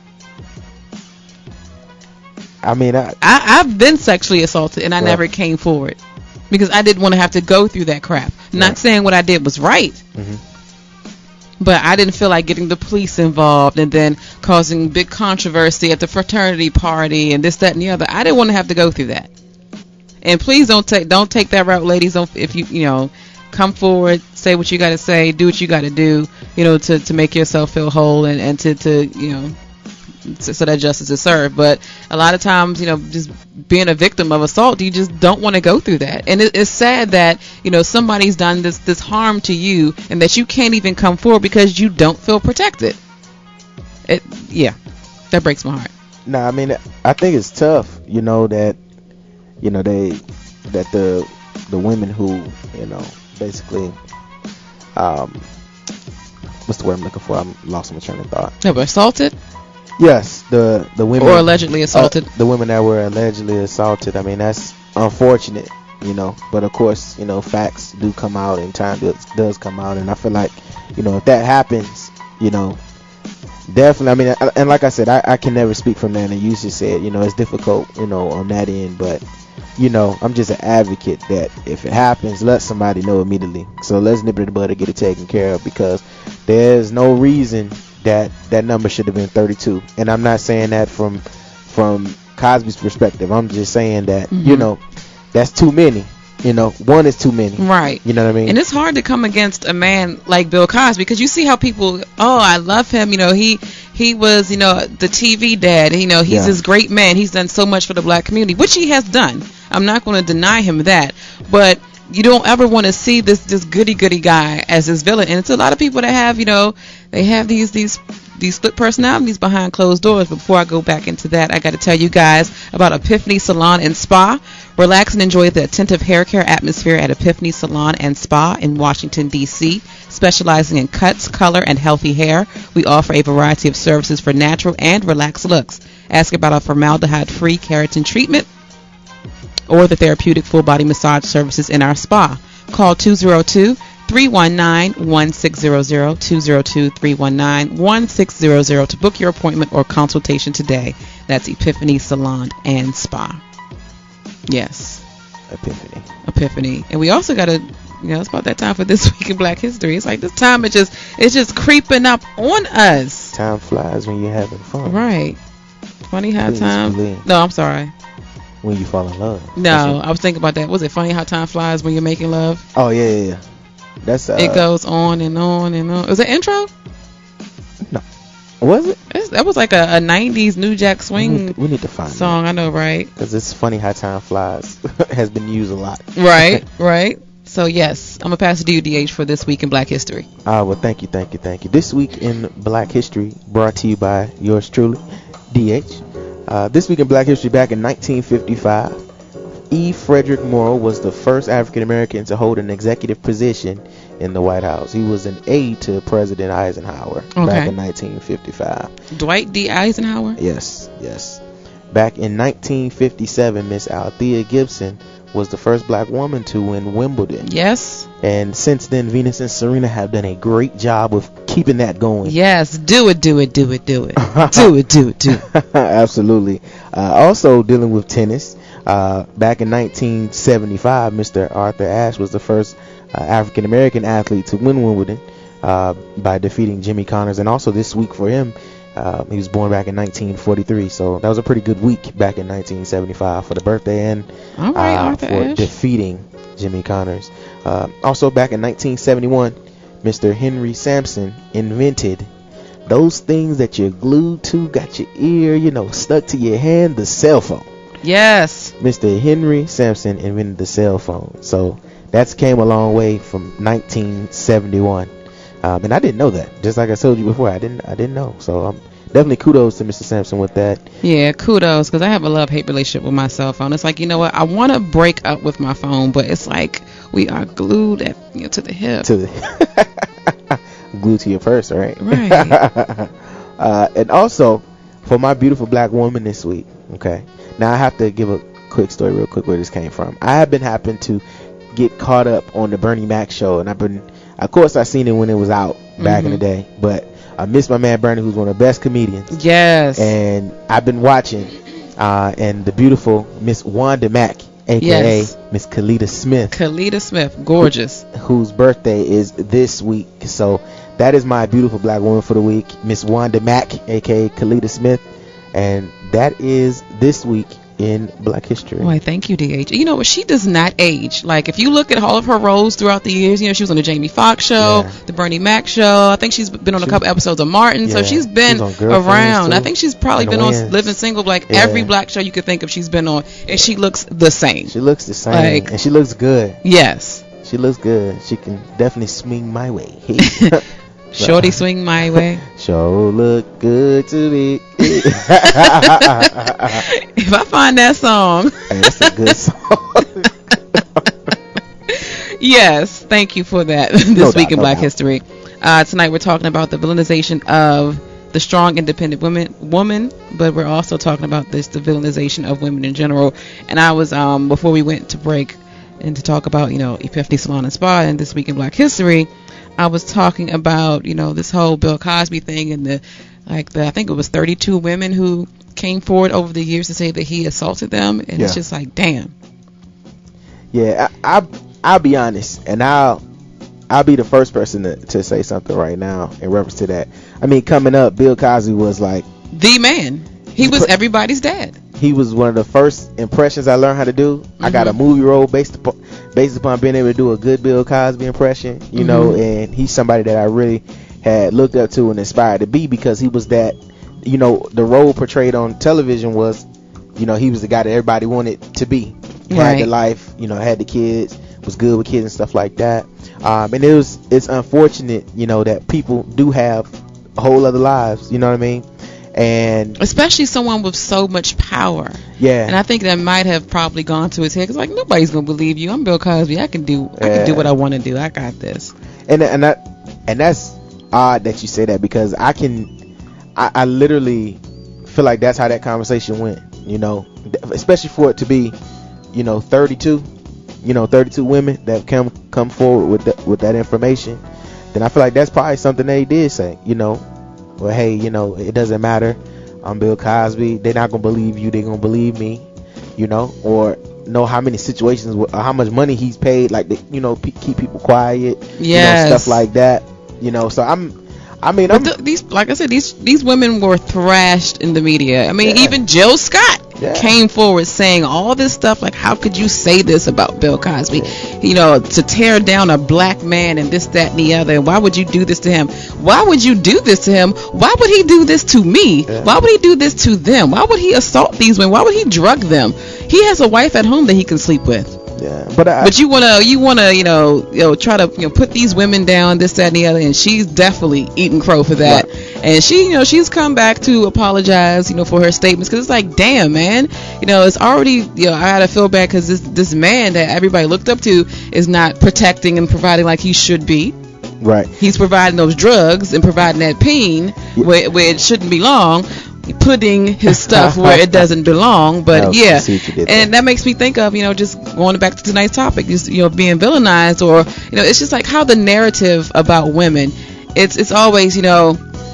I mean, I, I, I've been sexually assaulted and I Right. never came forward because I didn't want to have to go through that crap. Not Right. saying what I did was right, Mhm. but I didn't feel like getting the police involved and then causing big controversy at the fraternity party and this, that, and the other. I didn't want to have to go through that. And please don't take don't take that route, ladies. Don't, if you you know, come forward, say what you got to say, do what you got to do, you know, to, to make yourself feel whole and, and to, to you know. So, so that justice is served. But a lot of times, you know, just being a victim of assault, you just don't want to go through that. And it, it's sad that, you know, somebody's done this this harm to you and that you can't even come forward because you don't feel protected. It, yeah, that breaks my heart. no, I mean, I think it's tough, you know, that, you know, they, that the, the women who, you know, basically, um, what's the word I'm looking for? I'm lost my train of thought. They were assaulted Yes, the the women or allegedly assaulted. Uh, the women that were allegedly assaulted. I mean, that's unfortunate, you know. But of course, you know, facts do come out and time does, does come out, and I feel like, you know, if that happens, you know, Definitely. I mean, I- and like I said, I, I can never speak for man. And you just said, you know, it's difficult, you know, on that end. But, you know, I'm just an advocate that if it happens, let somebody know immediately. So let's nip it in the bud and get it taken care of, because there's no reason that that number should have been thirty-two. And I'm not saying that from from Cosby's perspective. I'm just saying that, Mm-hmm. you know, that's too many. You know, one is too many. Right. You know what I mean? And it's hard to come against a man like Bill Cosby, because you see how people, oh, I love him. You know, he he was, you know, the T V dad. You know, he's Yeah. this great man. He's done so much for the black community, which he has done. I'm not going to deny him that. But you don't ever want to see this this goody goody guy as this villain. And it's a lot of people that have, you know, they have these these these split personalities behind closed doors. But before I go back into that, I got to tell you guys about Epiphany Salon and Spa. Relax and enjoy the attentive hair care atmosphere at Epiphany Salon and Spa in Washington, D C Specializing in cuts, color, and healthy hair, we offer a variety of services for natural and relaxed looks. Ask about our formaldehyde-free keratin treatment or the therapeutic full body massage services in our spa. Call two oh two, three one nine, one six zero zero, two oh two, three one nine, one six zero zero to book your appointment or consultation today. That's Epiphany Salon and Spa. Yes. Epiphany. Epiphany. And we also got to, you know, it's about that time for This Week in Black History. It's like this time it just, it's just creeping up on us. Time flies when you're having fun. Right. Funny how Please time. believe. No, I'm sorry. When you fall in love. No, I was thinking about that. Was it funny how time flies when you're making love? Oh yeah, yeah, yeah. That's uh, It goes on and on and on. Was it intro? No. Was it? It's, that was like a, a nineties New Jack We Swing need, to, we need to find song. I know, right? Because it's funny how time flies has been used a lot. Right, right. So yes, I'm gonna pass it to you, D H, for This Week in Black History. Ah, well, thank you, thank you, thank you. This Week in Black History, brought to you by yours truly, D H. Uh, this Week in Black History, back in nineteen fifty-five, E. Frederick Morrow was the first African American to hold an executive position in the White House. He was an aide to President Eisenhower Okay. back in nineteen fifty-five. Dwight D. Eisenhower. Yes, yes. Back in nineteen fifty-seven, Miss Althea Gibson was the first black woman to win Wimbledon. Yes. And since then, Venus and Serena have done a great job of keeping that going. Yes. Do it. Do it. Do it. Do it. do it. Do it. Do it. Absolutely. Uh, also dealing with tennis. Uh, back in nineteen seventy-five, Mister Arthur Ashe was the first uh, African American athlete to win Wimbledon uh, by defeating Jimmy Connors. And also this week for him, uh, he was born back in nineteen forty-three. So that was a pretty good week back in nineteen seventy-five for the birthday and All right, uh, Arthur for Ashe. defeating Jimmy Connors. Uh, also back in nineteen seventy-one, Mister Henry Sampson invented those things that you're glued to, got your ear, you know, stuck to your hand, the cell phone. Yes. Mister Henry Sampson invented the cell phone. So that's came a long way from nineteen seventy-one. Um, and I didn't know that. Just like I told you before, I didn't I didn't know. So um, definitely kudos to Mister Sampson with that. Yeah, kudos, because I have a love-hate relationship with my cell phone. It's like, you know what, I want to break up with my phone, but it's like we are glued at, you know, to the hip. To the glued to your purse, right? Right. uh, and also for my beautiful black woman this week. Okay. Now I have to give a quick story real quick where this came from. I have been happen to get caught up on the Bernie Mac show, and I've been, of course, I seen it when it was out back Mm-hmm. in the day, but I miss my man Bernie, who's one of the best comedians. Yes. And I've been watching, uh, and the beautiful Miss Wanda Mack, aka Yes. Miss Kalita Smith, Kalita Smith, gorgeous. whose birthday is this week. So that is my beautiful black woman for the week, Miss Wanda Mack, aka Kalita Smith, and that is this week in Black History. Why, thank you, D H. You know what? She does not age. Like, if you look at all of her roles throughout the years, you know, she was on the Jamie Foxx show, Yeah. the Bernie Mac show. I think she's been on a She- couple episodes of Martin. So Yeah. she's been She was on Girlfriends, around. too. I think she's probably And been the on Wins. Living Single, like Yeah. every black show you could think of she's been on. And she looks the same. She looks the same, Like- and she looks good. Yes. She looks good. She can definitely swing my way. Shorty swing my way. Sure look good to me. If I find that song. Hey, that's a good song. Yes, thank you for that. This No week doubt, in no Black doubt. History. Uh, tonight we're talking about the villainization of the strong, independent women, woman, but we're also talking about this the villainization of women in general. And I was um before we went to break and to talk about, you know, Epiphany Salon and Spa and This Week in Black History, I was talking about, you know, this whole Bill Cosby thing and the like the I think it was thirty-two women who came forward over the years to say that he assaulted them, and Yeah. it's just like, damn. Yeah, I, I I'll be honest, and I'll I'll be the first person to, to say something right now in reference to that. I mean, coming up, Bill Cosby was like The man. He was everybody's dad. he was one of the first impressions I learned how to do. Mm-hmm. I got a movie role based upon based upon being able to do a good Bill Cosby impression, you mm-hmm. know, and he's somebody that I really had looked up to and inspired to be, because he was that, you know, the role portrayed on television was, you know, he was the guy that everybody wanted to be. He right. had the life, you know, had the kids, was good with kids and stuff like that. Um, and it was, it's unfortunate, you know, that people do have whole other lives, you know what I mean? And especially someone with so much power. Yeah. And I think that might have probably gone to his head, because like, nobody's gonna believe you. I'm Bill Cosby. I can do I yeah. can do what I want to do. I got this. And and that and that's odd that you say that, because I can I, I literally feel like that's how that conversation went. You know, especially for it to be, you know, thirty-two, you know, thirty-two women that come come forward with that, with that information. Then I feel like that's probably something they did say. You know. Well, hey, you know, it doesn't matter. I'm Bill Cosby. They're not gonna believe you. They're gonna believe me, you know, or know how many situations, or how much money he's paid, like, they, you know, p- keep people quiet, yes. you know, stuff like that, you know. So I'm, I mean, I'm, th- these, like I said, these these women were thrashed in the media. I mean, yeah. even Jill Scott yeah. came forward saying all this stuff, like, how could you say this about Bill Cosby? Yeah. You know, to tear down a black man and this, that, and the other. And why would you do this to him? Why would you do this to him? Why would he do this to me? Yeah. Why would he do this to them? Why would he assault these women? Why would he drug them? He has a wife at home that he can sleep with. Yeah, but I, but you wanna you wanna you know you know try to you know put these women down, this, that, and the other, and she's definitely eating crow for that. Right. And she you know she's come back to apologize you know for her statements, because it's like, damn, man, you know it's already you know I had to feel bad because this this man that everybody looked up to is not protecting and providing like he should be. Right. He's providing those drugs and providing that peen yeah. where where it shouldn't belong. Putting his stuff where it doesn't belong. But yeah, and that makes me think of, you know, just going back to tonight's topic, just, you know, being villainized, or, you know, it's just like how the narrative about women, it's it's always, you know,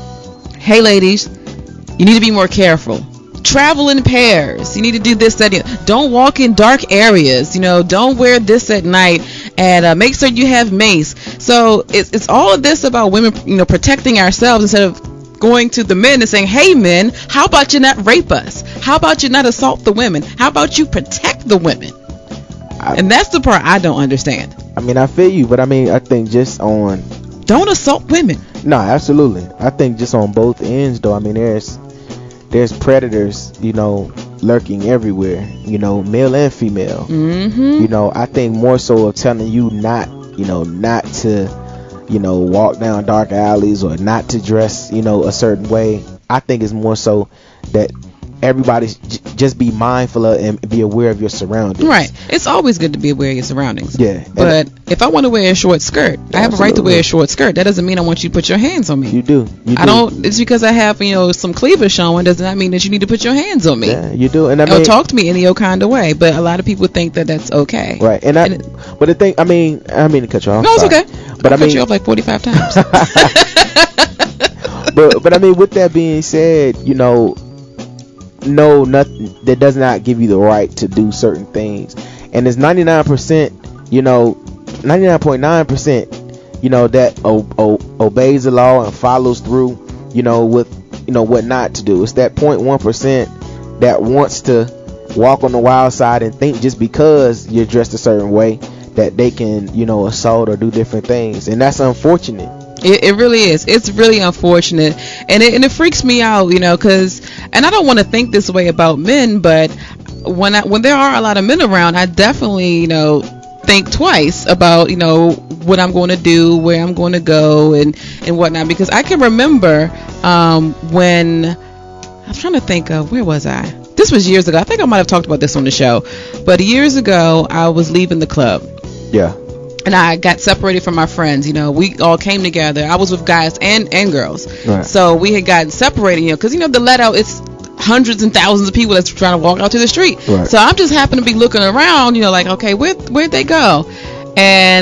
hey ladies, you need to be more careful. Travel in pairs. You need to do this, that, and don't walk in dark areas. You know, don't wear this at night, and uh, make sure you have mace. So it's it's all of this about women, you know, protecting ourselves instead of going to the men and saying, hey men, how about you not rape us? How about you not assault the women? How about you protect the women? I, and that's the part I don't understand. I mean, I feel you, but I mean, I think just on don't assault women. No, absolutely. I think just on both ends, though. I mean, there's there's predators, you know, lurking everywhere, you know, male and female. Mm-hmm. You know, I think more so of telling you not, you know, not to, you know, walk down dark alleys, or not to dress, you know, a certain way. I think it's more so that everybody j- just be mindful of and be aware of your surroundings. Right. It's always good to be aware of your surroundings. Yeah. But if I want to wear a short skirt, I have Absolutely. a right to wear a short skirt. That doesn't mean I want you to put your hands on me. You do. You do. I don't. It's because I have, you know, some cleavage showing does not mean that you need to put your hands on me. Yeah, you do. And I mean, or talk to me any old kind of way. But a lot of people think that that's okay. Right. And I. And it, but the thing, I mean, I mean to cut you off. No, it's sorry. okay. But I, I mean, cut you off like forty-five times. but but I mean, with that being said, you know, no, nothing that does not give you the right to do certain things, and it's ninety-nine percent, you know, ninety-nine point nine percent, you know, that o- o- obeys the law and follows through, you know, with, you know, what not to do. It's that zero point one percent that wants to walk on the wild side and think just because you're dressed a certain way that they can, you know, assault or do different things, and that's unfortunate. It, it really is. It's really unfortunate, and it, and it freaks me out, you know, because, and I don't want to think this way about men, but when I, when there are a lot of men around, I definitely, you know, think twice about, you know, what I'm going to do, where I'm going to go, and and whatnot, because I can remember um, when I was trying to think of where was I. This was years ago. I think I might have talked about this on the show, but years ago I was leaving the club. Yeah. And I got separated from my friends. You know, we all came together. I was with guys and, and girls. Right. So we had gotten separated, you know, because, you know, the let out, it's hundreds and thousands of people that's trying to walk out to the street. Right. So I'm just happen to be looking around, you know, like, okay, where, where'd they go? And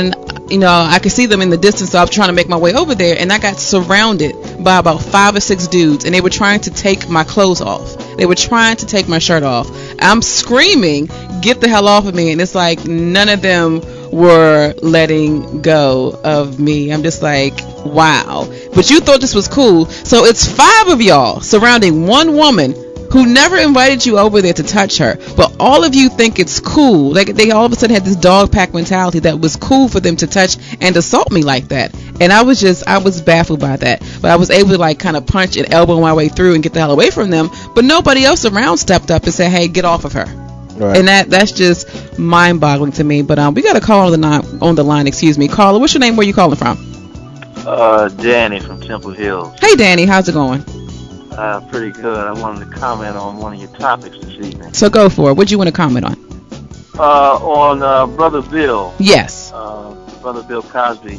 you know, I could see them in the distance, so I was trying to make my way over there, and I got surrounded by about five or six dudes, and they were trying to take my clothes off. They were trying to take my shirt off. I'm screaming, "Get the hell off of me!" And it's like none of them were letting go of me. I'm just like, wow. But you thought this was cool. So it's five of y'all surrounding one woman who never invited you over there to touch her, but all of you think it's cool. Like, they all of a sudden had this dog pack mentality that was cool for them to touch and assault me like that. And I was just, I was baffled by that. But I was able to like kind of punch and elbow my way through and get the hell away from them. But nobody else around stepped up and said, "Hey, get off of her." Right. And that that's just mind-boggling to me. But um, we got a call on the line. On the line, excuse me, caller. What's your name? Where you calling from? Uh, Danny from Temple Hills. Hey, Danny, how's it going? Uh, pretty good. I wanted to comment on one of your topics this evening. So go for it. What do you want to comment on? Uh, on uh, Brother Bill. Yes. Uh, Brother Bill Cosby.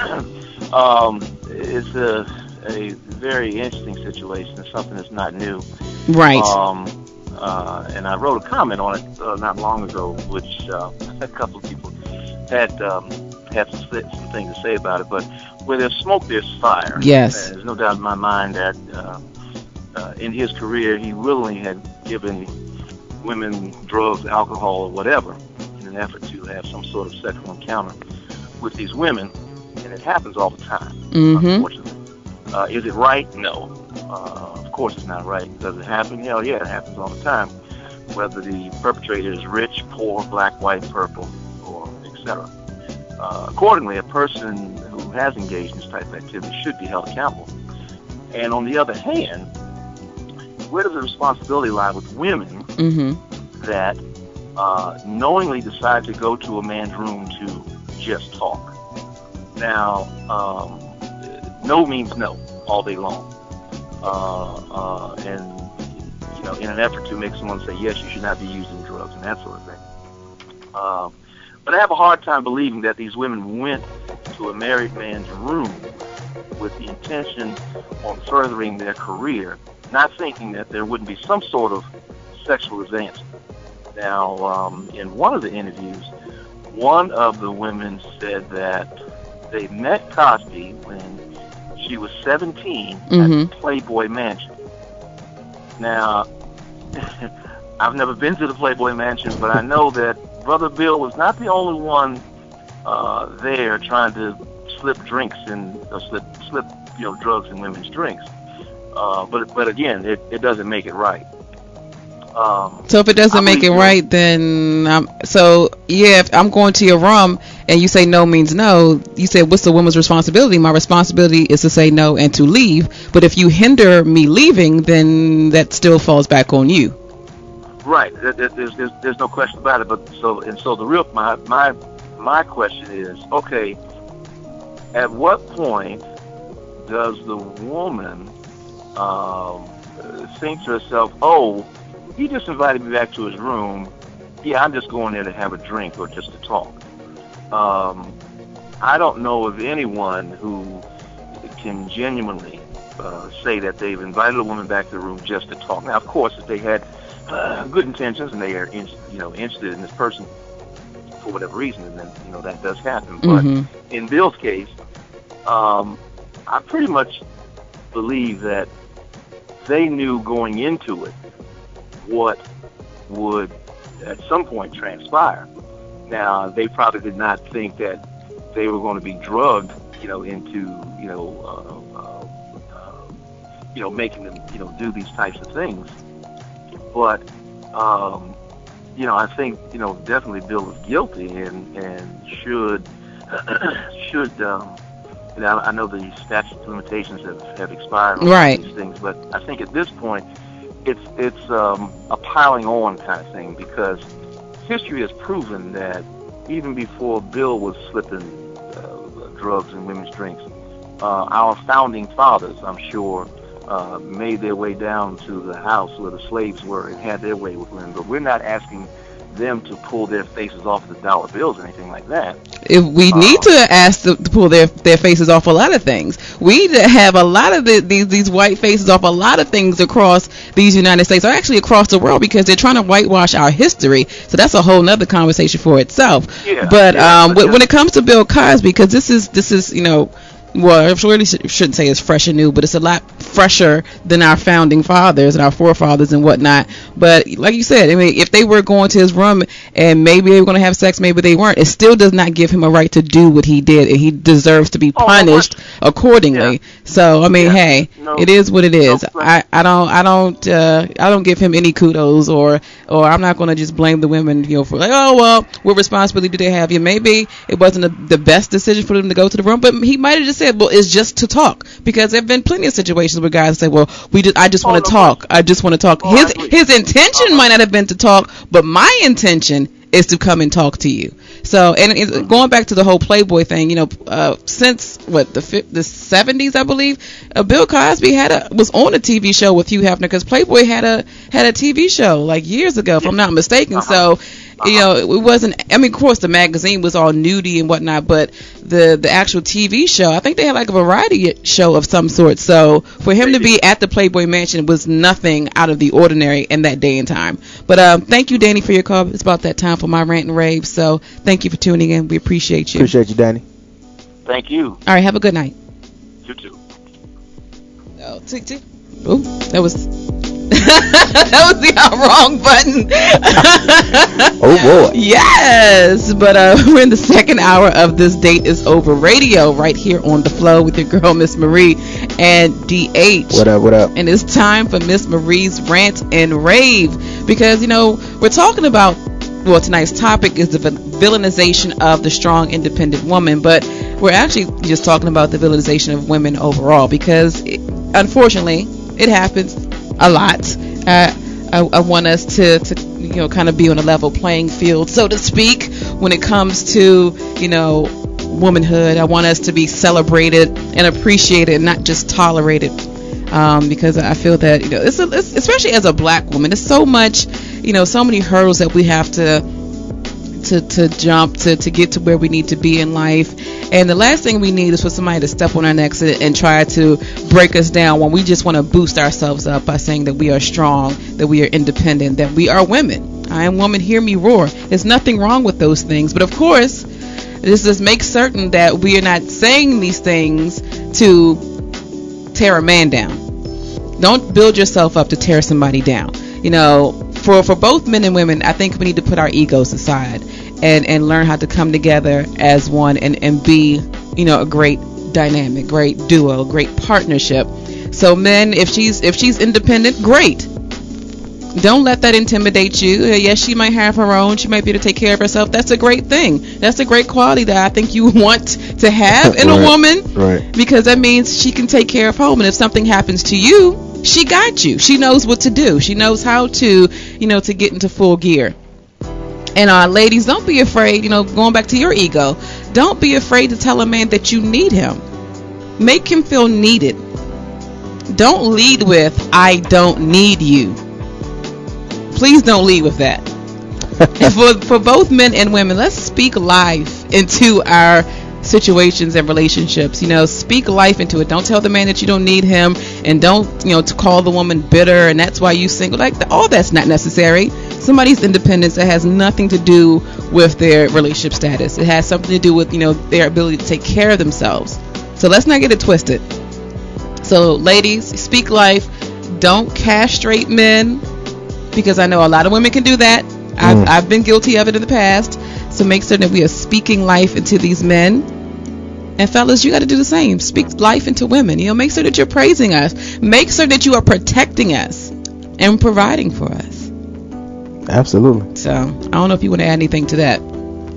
um, it's a, a very interesting situation. It's something that's not new. Right. Um, uh, and I wrote a comment on it uh, not long ago, which uh, a couple of people had um, had some, some things to say about it. But where there's smoke, there's fire. Yes. And there's no doubt in my mind that uh, uh, in his career, he willingly had given women drugs, alcohol, or whatever in an effort to have some sort of sexual encounter with these women. And it happens all the time, mm-hmm. unfortunately. Uh, is it right? No. Uh, of course it's not right. Does it happen? Hell yeah, it happens all the time. Whether the perpetrator is rich, poor, black, white, purple, or et cetera. Uh, accordingly, a person who has engaged in this type of activity should be held accountable. And on the other hand, where does the responsibility lie with women mm-hmm. that uh, knowingly decide to go to a man's room to just talk? Now, um, no means no all day long. Uh, uh, and, you know, in an effort to make someone say, yes, you should not be using drugs and that sort of thing. Um, but I have a hard time believing that these women went to a married man's room with the intention on furthering their career, not thinking that there wouldn't be some sort of sexual advancement. Now, um, in one of the interviews, one of the women said that they met Cosby when she was seventeen mm-hmm. at the Playboy Mansion. Now, I've never been to the Playboy Mansion, but I know that Brother Bill was not the only one uh, there trying to slip drinks and uh, slip, slip, you know, drugs in women's drinks. Uh, but but again, it, it doesn't make it right. Um, so if it doesn't make it right, then um, so yeah, if I'm going to your room and you say no means no, you say what's the woman's responsibility? My responsibility is to say no and to leave. But if you hinder me leaving, then that still falls back on you. Right. There's there's, there's no question about it. But so and so the real my my my question is, okay, at what point does the woman um, think to herself, oh, he just invited me back to his room. Yeah, I'm just going there to have a drink or just to talk. Um, I don't know of anyone who can genuinely uh, say that they've invited a woman back to the room just to talk. Now, of course, if they had uh, good intentions and they are, in, you know, interested in this person for whatever reason, then you know that does happen. Mm-hmm. But in Bill's case, um, I pretty much believe that they knew going into it what would at some point transpire. Now, they probably did not think that they were going to be drugged, you know, into, you know, uh, uh, uh, you know, making them, you know, do these types of things. But, um, you know, I think, you know, definitely Bill is guilty and, and should, should, um, you know, I know the statute of limitations have, have expired on right. these things, but I think at this point, it's it's um, a piling on kind of thing, because history has proven that even before Bill was slipping uh, drugs in women's drinks, uh, our founding fathers, I'm sure, uh, made their way down to the house where the slaves were and had their way with women. But we're not asking them to pull their faces off the dollar bills or anything like that. If we need um, to ask them to pull their, their faces off a lot of things. we have a lot of the, these these white faces off a lot of things across these United States, or actually across the world, because they're trying to whitewash our history. So that's a whole nother conversation for itself. Yeah, but yeah, um, but when, yeah. when it comes to Bill Cosby, because this is this is you know. Well, I really shouldn't say it's fresh and new, but it's a lot fresher than our founding fathers and our forefathers and whatnot. But like you said, I mean, if they were going to his room and maybe they were going to have sex, maybe they weren't, it still does not give him a right to do what he did, and he deserves to be Oh, punished no, accordingly. Yeah. So I mean, Yeah. hey, No- it is what it is. no I, I don't I don't uh, I don't give him any kudos, or or I'm not going to just blame the women, you know, for like, oh well, what responsibility do they have? Yeah, maybe it wasn't a, the best decision for them to go to the room, but he might have just said, well, it's just to talk, because there have been plenty of situations where guys say, well, we just I just Oh, want to no, talk. I just want to talk. Oh, I his agree. his intention Uh-huh. might not have been to talk, but my intention is to come and talk to you. So, and it, going back to the whole Playboy thing, you know, uh, since what the fi- the seventies, I believe, uh, Bill Cosby had a was on a T V show with Hugh Hefner, because Playboy had a had a T V show like years ago, if I'm not mistaken. Uh-huh. So, you know, it wasn't. I mean, of course, the magazine was all nudie and whatnot, but the the actual T V show, I think they had like a variety show of some sort. So for him to be at the Playboy Mansion was nothing out of the ordinary in that day and time. But um, thank you, Danny, for your call. It's about that time for my rant and rave. So thank you for tuning in. We appreciate you. Appreciate you, Danny. Thank you. All right, have a good night. You too. Oh, tick tick. Oh, that was that was the uh, wrong button. Oh boy. Yes, but uh, we're in the second hour of This Date Is Over Radio right here on The Flow with your girl, Miss Marie, and D H. What up, what up? And it's time for Miss Marie's Rant and Rave, because, you know, we're talking about, well, tonight's topic is the villainization of the strong, independent woman, but we're actually just talking about the villainization of women overall, because, it, unfortunately, it happens a lot. Uh, I, I want us to, to, you know, kind of be on a level playing field, so to speak, when it comes to, you know, womanhood. I want us to be celebrated and appreciated, not just tolerated. Um, because I feel that, you know, it's, a, it's especially as a black woman, there's so much, you know, so many hurdles that we have to to to jump to to get to where we need to be in life. And the last thing we need is for somebody to step on our necks and, and try to break us down when we just want to boost ourselves up by saying that we are strong, that we are independent, that we are women. I am woman, hear me roar. There's nothing wrong with those things. But of course, this just makes certain that we are not saying these things to tear a man down. Don't build yourself up to tear somebody down. You know, for, for both men and women, I think we need to put our egos aside and, and learn how to come together as one and, and be, you know, a great dynamic, great duo, great partnership. So men, if she's if she's independent, great. Don't let that intimidate you. Yes, she might have her own. She might be able to take care of herself. That's a great thing. That's a great quality that I think you want to have in Right. a woman. Right. Because that means she can take care of home. And if something happens to you, she got you. She knows what to do. She knows how to, you know, to get into full gear. And uh, ladies, don't be afraid, you know, going back to your ego, don't be afraid to tell a man that you need him. Make him feel needed. Don't lead with, I don't need you. Please don't lead with that. And for, for both men and women, let's speak life into our situations and relationships. You know, speak life into it. Don't tell the man that you don't need him, and don't, you know, to call the woman bitter and that's why you single. Like, all that's not necessary. Somebody's independence, that has nothing to do with their relationship status. It has something to do with, you know, their ability to take care of themselves. So let's not get it twisted. So ladies, speak life. Don't castrate men, because I know a lot of women can do that. I've, Mm. I've been guilty of it in the past. So make certain that we are speaking life into these men. And fellas, you got to do the same. Speak life into women. You know, make sure that you're praising us. Make sure that you are protecting us and providing for us. Absolutely. So I don't know if you want to add anything to that.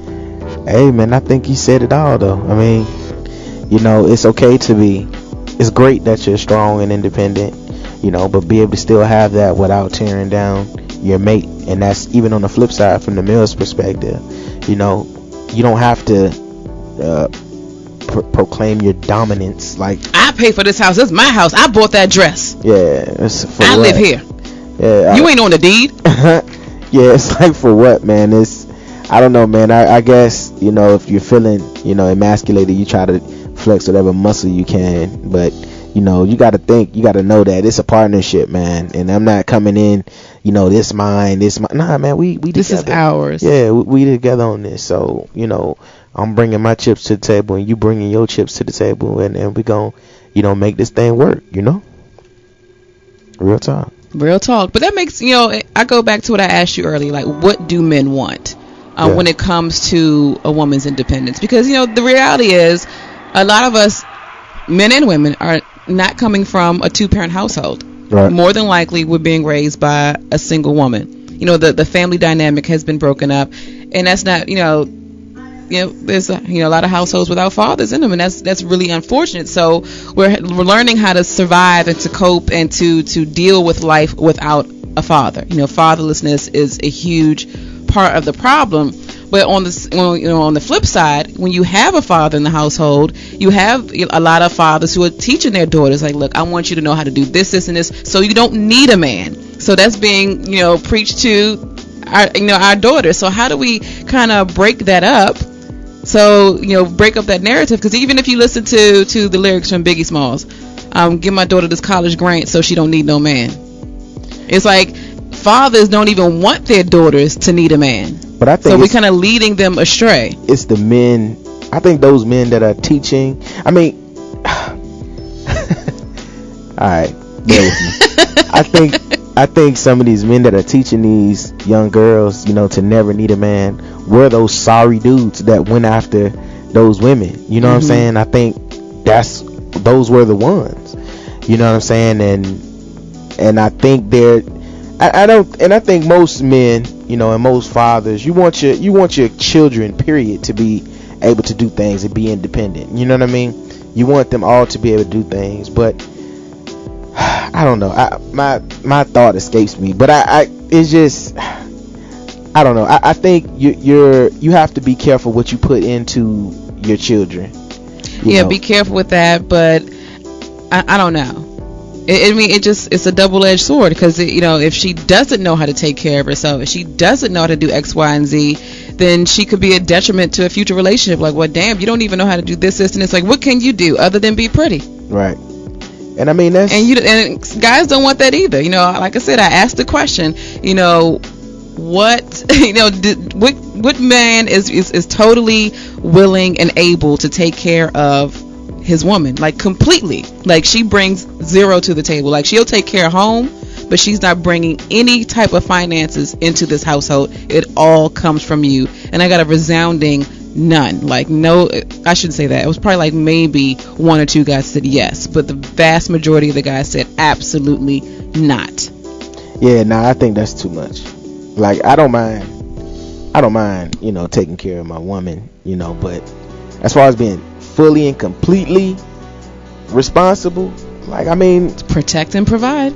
Hey man, I think you said it all though. I mean, you know, it's okay to be, it's great that you're strong and independent, you know, but be able to still have that without tearing down your mate. And that's even on the flip side from the male's perspective. You know, you don't have to uh, pro- proclaim your dominance. Like, I pay for this house. This is my house. I bought that dress. yeah, it's for I what? live here. Yeah, You I, ain't on the deed. yeah, it's like for what, man? It's, I don't know, man. I, I guess, you know, if you're feeling, you know, emasculated, you try to flex whatever muscle you can. But you know, you got to think, you got to know that it's a partnership, man. And I'm not coming in, you know, this mine, this mine. Nah, man, we we this together. is ours. Yeah, we, we together on this. So you know, I'm bringing my chips to the table, and you bringing your chips to the table, and and we gonna, you know, make this thing work. You know, real talk. Real talk. But that makes, you know, I go back to what I asked you earlier, like, what do men want uh, Yeah. when it comes to a woman's independence? Because, you know, the reality is a lot of us, men and women, are not coming from a two-parent household. Right. More than likely, we're being raised by a single woman. You know, the, the family dynamic has been broken up, and that's not, you know, you know, there's a, you know, a lot of households without fathers in them, and that's that's really unfortunate. So we're we're learning how to survive and to cope and to to deal with life without a father. You know, fatherlessness is a huge part of the problem. But on the you know on the flip side, when you have a father in the household, you have a lot of fathers who are teaching their daughters, like, look, I want you to know how to do this, this, and this, so you don't need a man. So that's being, you know, preached to our, you know, our daughters. So how do we kind of break that up? So, you know, break up that narrative, because even if you listen to to the lyrics from Biggie Smalls, um, give my daughter this college grant so she don't need no man. It's like fathers don't even want their daughters to need a man. But I think so we're it's, kind of leading them astray. it's the men. I think those men that are teaching. I mean, all right, bear with me. I think I think some of these men that are teaching these young girls, you know, to never need a man, were those sorry dudes that went after those women. You know Mm-hmm. what I'm saying? I think that's those were the ones. You know what I'm saying? And and I think they're. I, I don't, and I think most men, you know, and most fathers, you want your you want your children, period, to be able to do things and be independent. You know what I mean? You want them all to be able to do things, but I don't know. I, my my thought escapes me, but I, I it's just I don't know. I, I think you, you're you have to be careful what you put into your children. You Yeah, know? be careful with that, but I, I don't know. I mean, it just, it's a double-edged sword, because, you know, if she doesn't know how to take care of herself, if she doesn't know how to do X, Y, and Z, then she could be a detriment to a future relationship. Like, well, damn, you don't even know how to do this, this, and it's like, what can you do other than be pretty? Right. And I mean, that's... And you and guys don't want that either. You know, like I said, I asked the question, you know, what, you know, did, what, what man is, is, is totally willing and able to take care of his woman, like, completely? Like, she brings zero to the table. Like, she'll take care of home, but she's not bringing any type of finances into this household. It all comes from you. And I got a resounding none. Like, no, I shouldn't say that. It was probably like maybe one or two guys said yes, but the vast majority of the guys said absolutely not. Yeah, nah, I think that's too much. Like, I don't mind, I don't mind, you know, taking care of my woman, you know, but as far as being fully and completely responsible, like, I mean, protect and provide.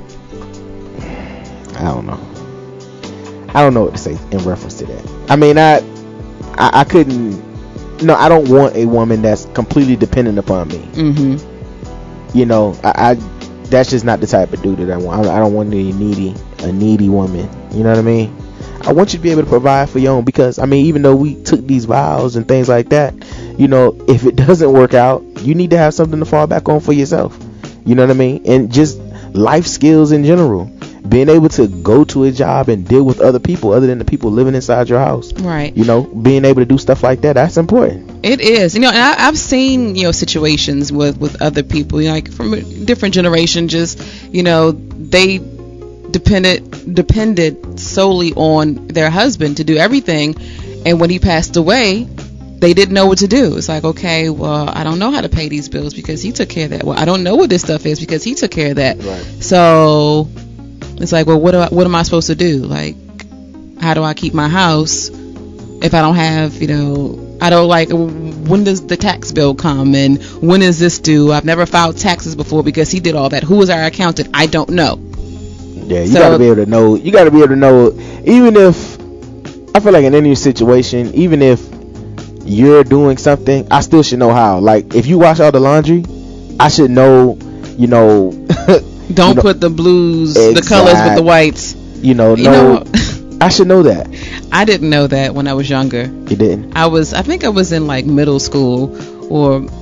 I don't know. I don't know what to say in reference to that. I mean, I, I, I couldn't. No, I don't want a woman that's completely dependent upon me. Mm-hmm. You know, I, I that's just not the type of dude that I want. I, I don't want any needy, a needy woman. You know what I mean? I want you to be able to provide for your own, because I mean, even though we took these vows and things like that, you know, if it doesn't work out, you need to have something to fall back on for yourself. You know what I mean? And just life skills in general. Being able to go to a job and deal with other people other than the people living inside your house. Right. You know, being able to do stuff like that, that's important. It is. You know, and I, I've seen, you know, situations with, with other people, you know, like from a different generation, just, you know, they depended depended solely on their husband to do everything. And when he passed away, they didn't know what to do. It's like, okay, well, I don't know how to pay these bills because he took care of that. Well, I don't know what this stuff is because he took care of that. Right. So it's like, well, what do I, what am I supposed to do? Like, how do I keep my house if I don't have, you know, I don't, like, when does the tax bill come and when is this due? I've never filed taxes before because he did all that. Who is our accountant? I don't know. Yeah, you So- got to be able to know. You got to be able to know, even if, I feel like in any situation, even if you're doing something, I still should know how. Like, if you wash all the laundry, I should know, you know. Don't you know, put the blues, the colors with the whites. You know, You no. know, I should know that. I didn't know that when I was younger. You didn't. I was, I think I was in like middle school or, you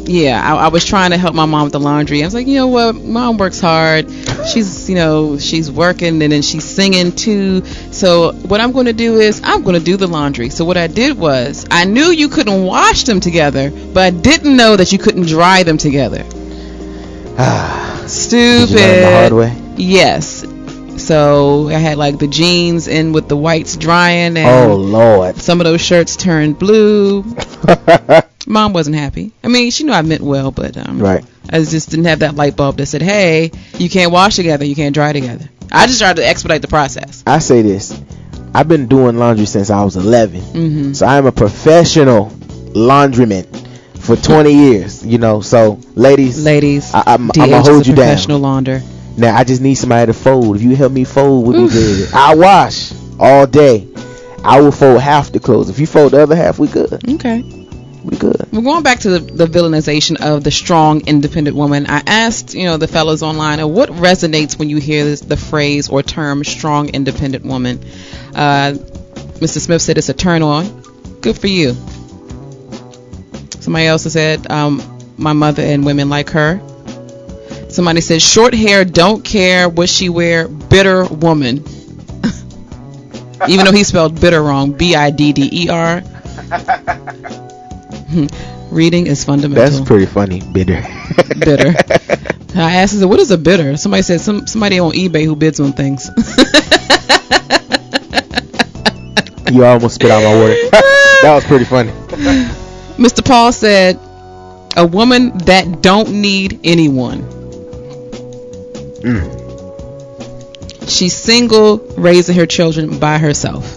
Yeah, I, I was trying to help my mom with the laundry. I was like, you know what, mom works hard. She's, you know, she's working and then she's singing too. So what I'm going to do is I'm going to do the laundry. So what I did was I knew you couldn't wash them together, but I didn't know that you couldn't dry them together. Ah, Stupid. Did you learn the hard way? Yes. So I had like the jeans in with the whites drying, and oh Lord, some of those shirts turned blue. Mom wasn't happy. I mean, she knew I meant well, but um, right. I just didn't have that light bulb that said, "Hey, you can't wash together, you can't dry together." I just tried to expedite the process. I say this: I've been doing laundry since I was eleven, Mm-hmm. so I am a professional laundryman for twenty years. You know, so ladies, ladies, I, I'm, D I'm H gonna hold is a you down. professional launder. Now I just need somebody to fold. If you help me fold, we'll be good. I wash all day. I will fold half the clothes. If you fold the other half, we good. Okay. We good. We're going back to the, the villainization of the strong, independent woman. I asked, you know, the fellas online, uh, what resonates when you hear this, the phrase or term strong, independent woman? Uh, Mister Smith said it's a turn on. Good for you. Somebody else has said, um, my mother and women like her. Somebody said short hair, don't care what she wear, bitter woman. Even though he spelled bitter wrong, B I D D E R. Reading is fundamental. That's pretty funny. Bitter. Bitter. I asked, I said, what is a bidder? Somebody said some somebody on eBay who bids on things. You almost spit out my water. That was pretty funny. Mister Paul said, a woman that don't need anyone. Mm. She's single, raising her children by herself.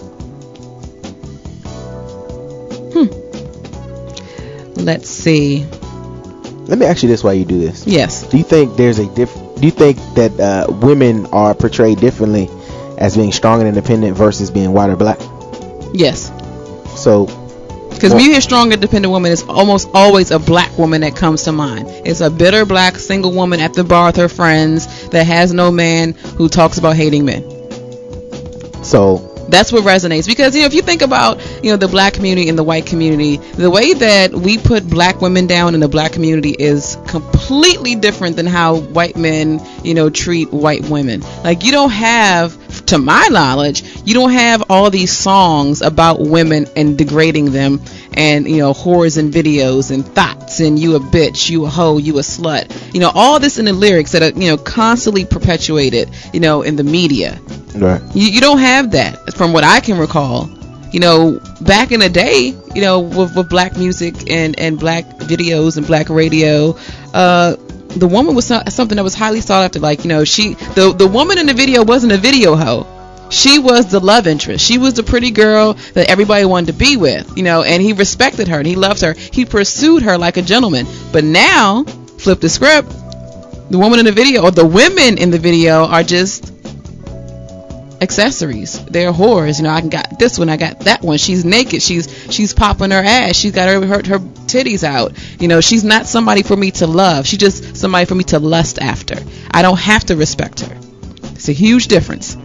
Hmm. Let's see. Let me ask you this while you do this. Yes. Do you think there's a diff? Do you think that uh, women are portrayed differently as being strong and independent versus being white or black? Yes. So. Because when you hear strong, independent woman, it's almost always a black woman that comes to mind. It's a bitter black single woman at the bar with her friends that has no man, who talks about hating men. So. That's what resonates, because, you know, if you think about, you know, the black community and the white community, the way that we put black women down in the black community is completely different than how white men, you know, treat white women. Like, you don't have, to my knowledge, you don't have all these songs about women and degrading them, and, you know, whores and videos and thoughts and you a bitch, you a hoe, you a slut, you know, all this in the lyrics that are, you know, constantly perpetuated, you know, in the media. Right. You, you don't have that, from what I can recall. You know, back in the day, you know, with, with black music and, and black videos and black radio, uh, the woman was so, something that was highly sought after. Like, you know, she, the the woman in the video wasn't a video hoe. She was the love interest. She was the pretty girl that everybody wanted to be with, you know, and he respected her and he loved her. He pursued her like a gentleman. But now, flip the script, the woman in the video, or the women in the video, are just accessories. They're whores. You know, I got this one, I got that one. She's naked. She's she's popping her ass. She's got her, her her titties out. You know, she's not somebody for me to love. She's just somebody for me to lust after. I don't have to respect her. It's a huge difference.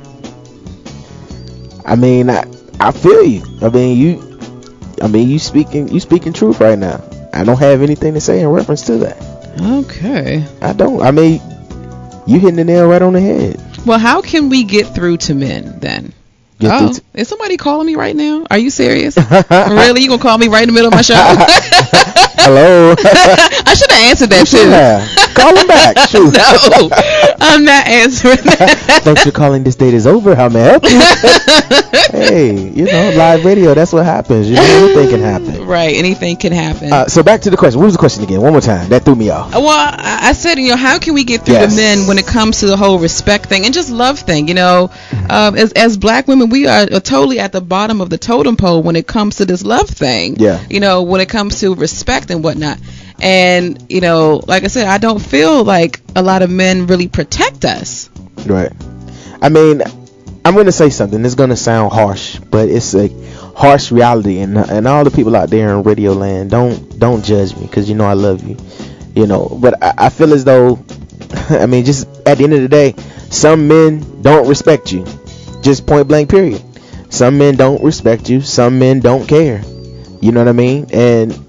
I mean, I, I feel you. I mean, you. I mean, you speaking you speaking truth right now. I don't have anything to say in reference to that. Okay. I don't. I mean, you hitting the nail right on the head. Well, how can we get through to men then? Get oh, t- is somebody calling me right now? Are you serious? Really? You gonna call me right in the middle of my show? Hello. I should have answered that too. Yeah. Call him back. Shoot. No, I'm not answering that. Thanks for calling. This date is over. How may I help you? Hey, you know, live radio. That's what happens. You know, anything can happen. Right. Anything can happen. Uh, so back to the question. What was the question again? One more time. That threw me off. Well, I, I said, you know, how can we get through Yes. the men when it comes to the whole respect thing and just love thing? You know, um, as as black women, we are totally at the bottom of the totem pole when it comes to this love thing. Yeah. You know, when it comes to respect and whatnot. And, you know, like I said, I don't feel like a lot of men really protect us. Right. I mean, I'm going to say something. It's going to sound harsh, but it's a harsh reality. And and all the people out there in radio land, don't don't judge me, because you know I love you. You know, but I, I feel as though, I mean, just at the end of the day, some men don't respect you. Just point blank, period. Some men don't respect you. Some men don't care. You know what I mean? And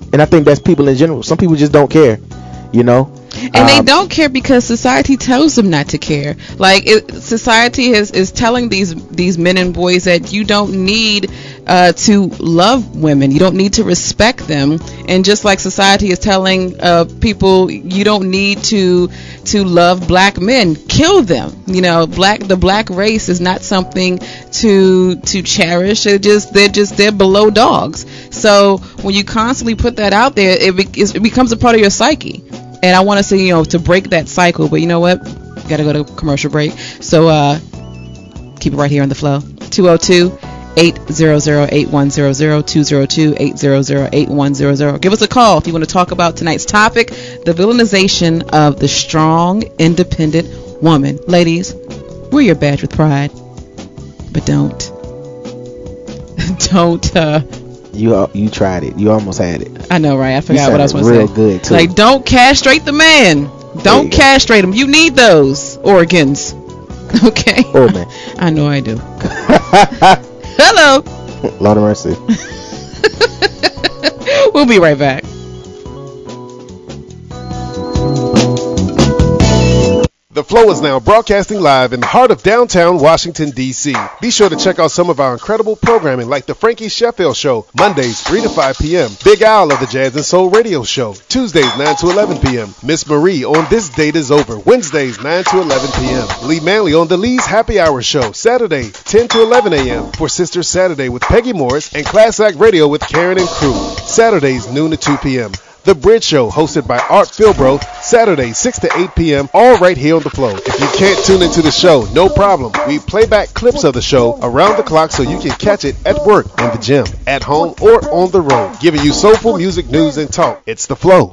And I think that's people in general. Some people just don't care, you know. And um, they don't care because society tells them not to care. Like it, society is, is telling these these men and boys that you don't need uh, to love women. You don't need to respect them. And just like society is telling uh, people you don't need to to love black men, kill them. You know, black the black race is not something to to cherish. It just they're just they're below dogs. So when you constantly put that out there, it, be, it becomes a part of your psyche. And I want to say, you know, to break that cycle. But you know what? Got to go to commercial break. So uh, keep it right here on the flow. two oh two, eight hundred, eight one hundred, two oh two, eight hundred, eight one hundred. Give us a call if you want to talk about tonight's topic, the villainization of the strong, independent woman. Ladies, wear your badge with pride. But don't. don't. Uh, You you tried it. You almost had it. I know, right? I forgot what I was going to say. Real good too. Like, don't castrate the man. Don't castrate him. You need those organs. Okay. Oh man. I know I do. Hello. Lord of mercy. We'll be right back. The Flow is now broadcasting live in the heart of downtown Washington, D C Be sure to check out some of our incredible programming like The Frankie Sheffield Show, Mondays three to five p.m., Big Al of the Jazz and Soul Radio Show, Tuesdays nine to eleven p.m., Miss Marie on This Date Is Over, Wednesdays nine to eleven p.m., Lee Manley on The Lee's Happy Hour Show, Saturday ten to eleven a.m., for Sister Saturday with Peggy Morris, and Class Act Radio with Karen and Crew, Saturdays noon to two p.m., The Bridge Show, hosted by Art Philbro, Saturday, six to eight p.m., all right here on The Flow. If you can't tune into the show, no problem. We play back clips of the show around the clock so you can catch it at work, in the gym, at home, or on the road, giving you soulful music, news, and talk. It's The Flow.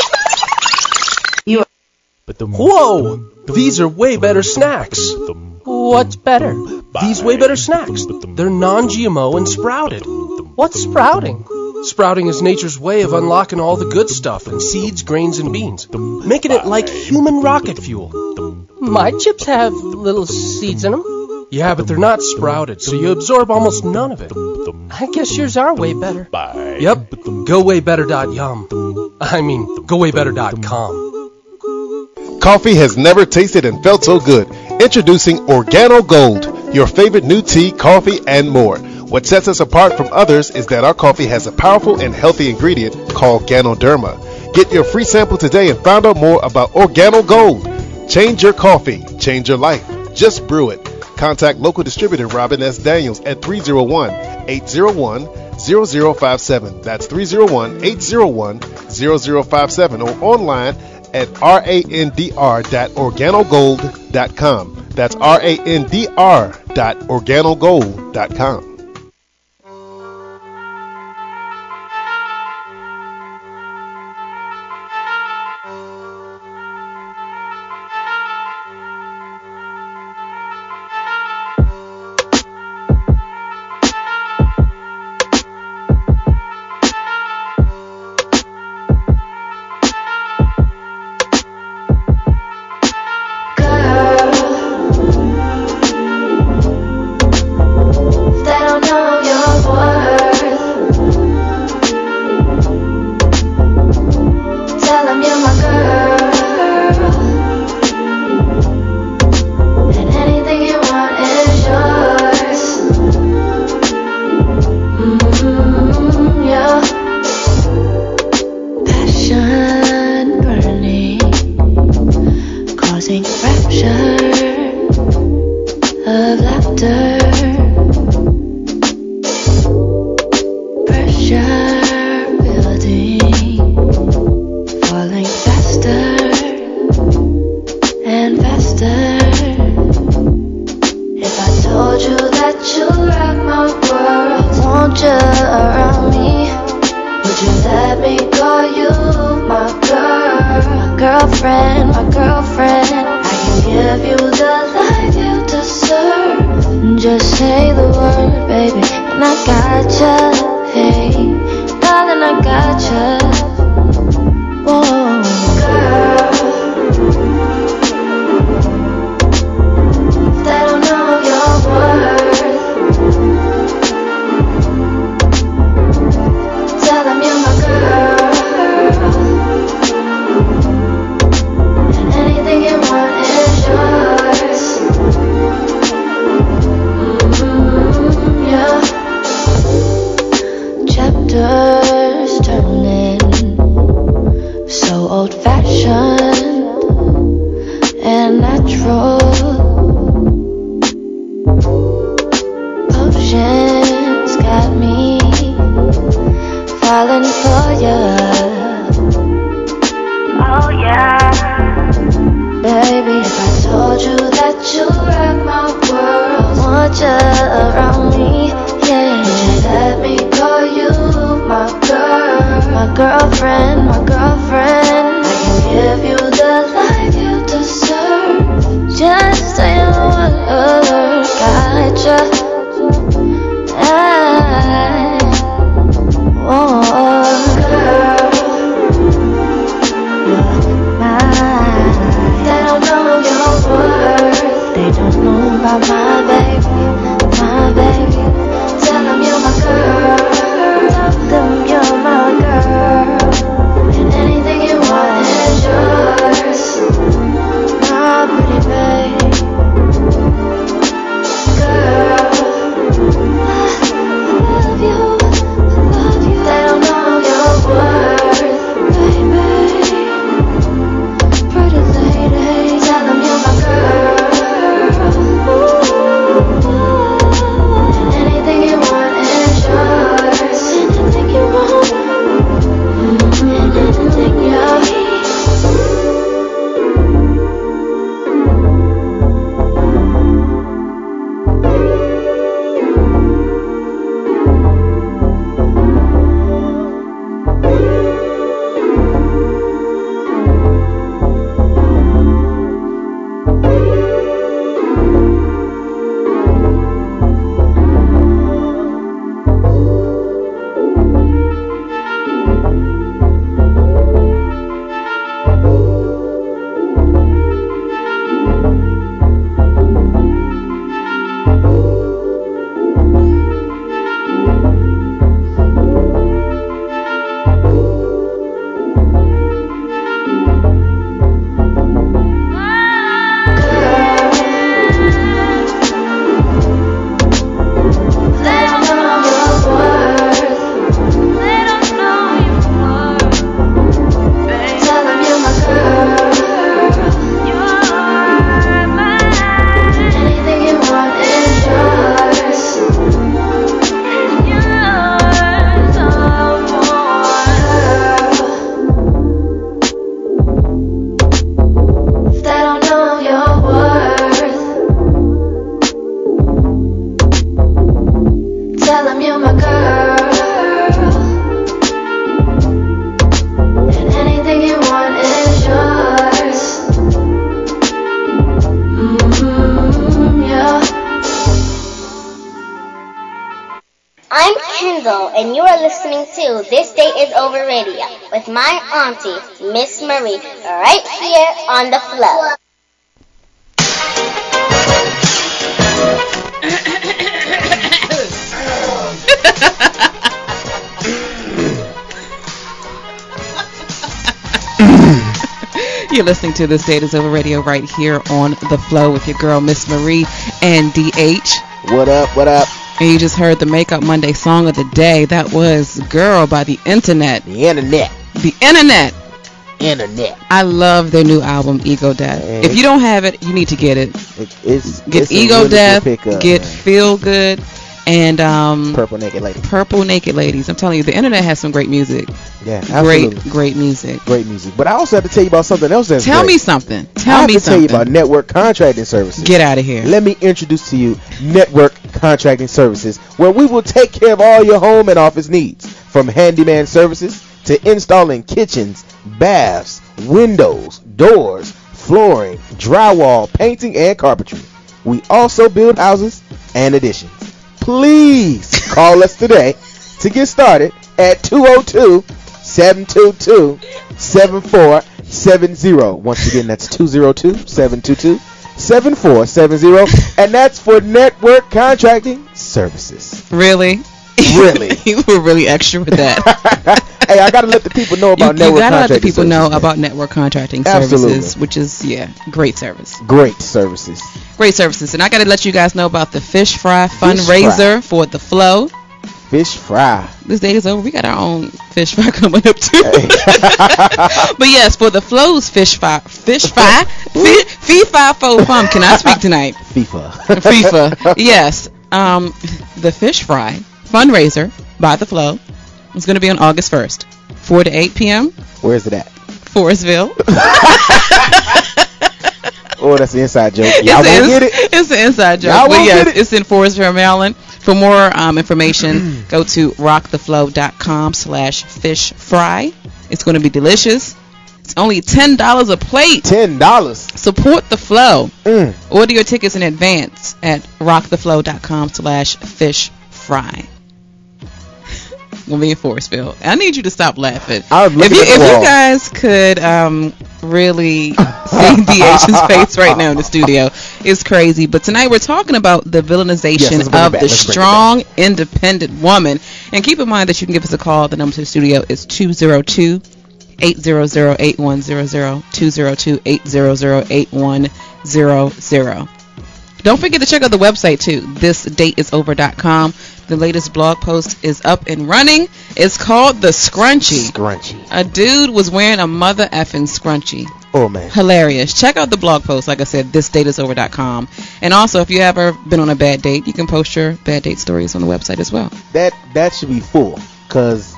Whoa! These are way better snacks. What's better? These way better snacks. They're non-G M O and sprouted. What's sprouting? Sprouting is nature's way of unlocking all the good stuff in seeds, grains, and beans, making it like human rocket fuel. My chips have little seeds in them. Yeah, but they're not sprouted, so you absorb almost none of it. I guess yours are way better. Yep, go way better dot yum. I mean, go way better dot com. Coffee has never tasted and felt so good. Introducing Organo Gold, your favorite new tea, coffee, and more. What sets us apart from others is that our coffee has a powerful and healthy ingredient called Ganoderma. Get your free sample today and find out more about Organo Gold. Change your coffee, change your life. Just brew it. Contact local distributor Robin S. Daniels at three oh one, eight oh one, zero zero five seven. That's three oh one, eight oh one, zero zero five seven, or online at randr dot organogold dot com. That's randr dot organogold dot com. gotcha. I, oh, girl, you're mine. They don't know your worth. They don't know about my baby, my baby. Tell them you're my girl. Tell them you're my girl. And anything you want is yours. My pretty baby. Girl, I love you, I love you. They don't know your worth, baby. Pretty lady, tell them you're my girl. And anything you want is yours. Anything you want, and anything you need. And you are listening to This Day Is Over Radio with my auntie, Miss Marie, right here on the flow. You're listening to This Day Is Over Radio right here on the flow with your girl, Miss Marie and D H. What up, what up? And you just heard the Makeup Monday song of the day. That was Girl by the Internet. The Internet. The Internet. Internet. I love their new album, Ego Death. Hey. If you don't have it, you need to get it. it it's, get it's Ego really Death, pickup, get man. Feel Good, and um, Purple Naked Ladies. Purple Naked Ladies. I'm telling you, the Internet has some great music. Yeah, absolutely. Great, great music. Great music. But I also have to tell you about something else that's Tell great. me something. Tell I have me to something. tell you about network contracting services. Get out of here. Let me introduce to you network contracting services, where we will take care of all your home and office needs, from handyman services to installing kitchens, baths, windows, doors, flooring, drywall, painting, and carpentry. We also build houses and additions. Please call us today to get started at two oh two, seven two two, seven four seven zero. Once again, that's two oh two, seven two two, seven four seven zero, and that's for network contracting services. Really? Really? You were really extra with that. Hey, I gotta let the people know about you, network you gotta contracting let the people services, know man. about network contracting Absolutely. services, which is, yeah, great service. Great services. Great services. And I gotta let you guys know about the Fish Fry Fish fundraiser fry. for the Flow. Fish fry. This day is over. We got our own fish fry coming up too. Hey. But yes, for the Flow's fish fry, fish fry, fi- fee fi fo fum. Can I speak tonight? FIFA. FIFA. Yes. Um, the Fish Fry fundraiser by the Flow is going to be on August first, four to eight p.m. Where's it at? Forestville. Oh, that's the inside joke. Y'all won't it's, get it. It's an inside joke. Y'all But won't yes, get it. it's in Forestville, Maryland. For more um, information, go to rocktheflow.com slash fish fry. It's going to be delicious. It's only ten dollars a plate. ten dollars. Support the flow. Mm. Order your tickets in advance at rocktheflow.com slash fish fry. Gonna be in Forestville. I need you to stop laughing. I was If looking you at the if you wall. guys could um really see D H's face right now in the studio, it's crazy. But tonight we're talking about the villainization Yes, let's bring it of back. the Let's bring it strong, independent woman. And keep in mind that you can give us a call. The number to the studio is two zero two, eight hundred, eight one zero zero, two zero two, eight hundred, eight one zero zero. Don't forget to check out the website too, this date is over dot com. The latest blog post is up and running. It's called The Scrunchie. Scrunchie. A dude was wearing a mother effing scrunchie. Oh, man. Hilarious. Check out the blog post, like I said, this date is over dot com. And also, if you ever been on a bad date, you can post your bad date stories on the website as well. That that should be full, because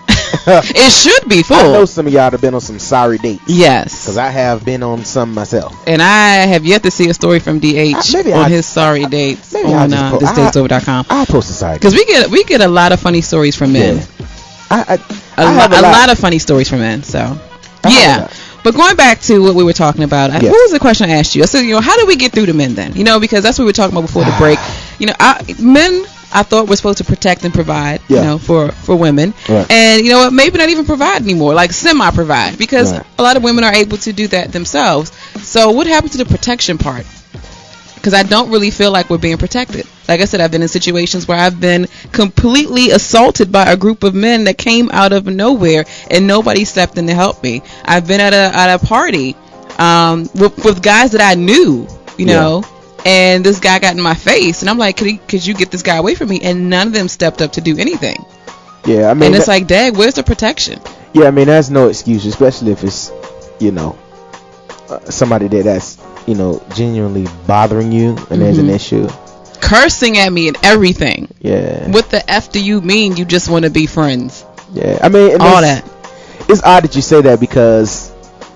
It should be full. I know some of y'all have been on some sorry dates. Yes. Because I have been on some myself. And I have yet to see a story from D H I- maybe on I- his sorry dates maybe I'll on just uh, po- this dates I- over dot com. I'll post a sorry Because we get we get a lot of funny stories from men. Yeah. I, I, A, I lo- have a a lot. lot of funny stories from men. So, I have a yeah. lot. But going back to what we were talking about, I, Yes. what was the question I asked you? I said, you know, how do we get through to men then? You know, because that's what we were talking about before the break. You know, I, men, I thought were supposed to protect and provide, Yeah. you know, for, for women. Right. And, you know what, maybe not even provide anymore, like semi-provide, because Right. a lot of women are able to do that themselves. So what happened to the protection part? Because I don't really feel like we're being protected. Like I said, I've been in situations where I've been completely assaulted by a group of men that came out of nowhere and nobody stepped in to help me. I've been at a at a party um, with, with guys that I knew, you Yeah. know, and this guy got in my face, and I'm like, could, he, could you get this guy away from me? And none of them stepped up to do anything. Yeah, I mean, And it's that- like, Dad, where's the protection? yeah, I mean, that's no excuse, especially if it's, you know, uh, somebody that that's, you know, genuinely bothering you and there's an Mhm. issue. Cursing at me and everything. Yeah. What the F do you mean you just want to be friends? Yeah, I mean, and All it's- that. It's odd that you say that because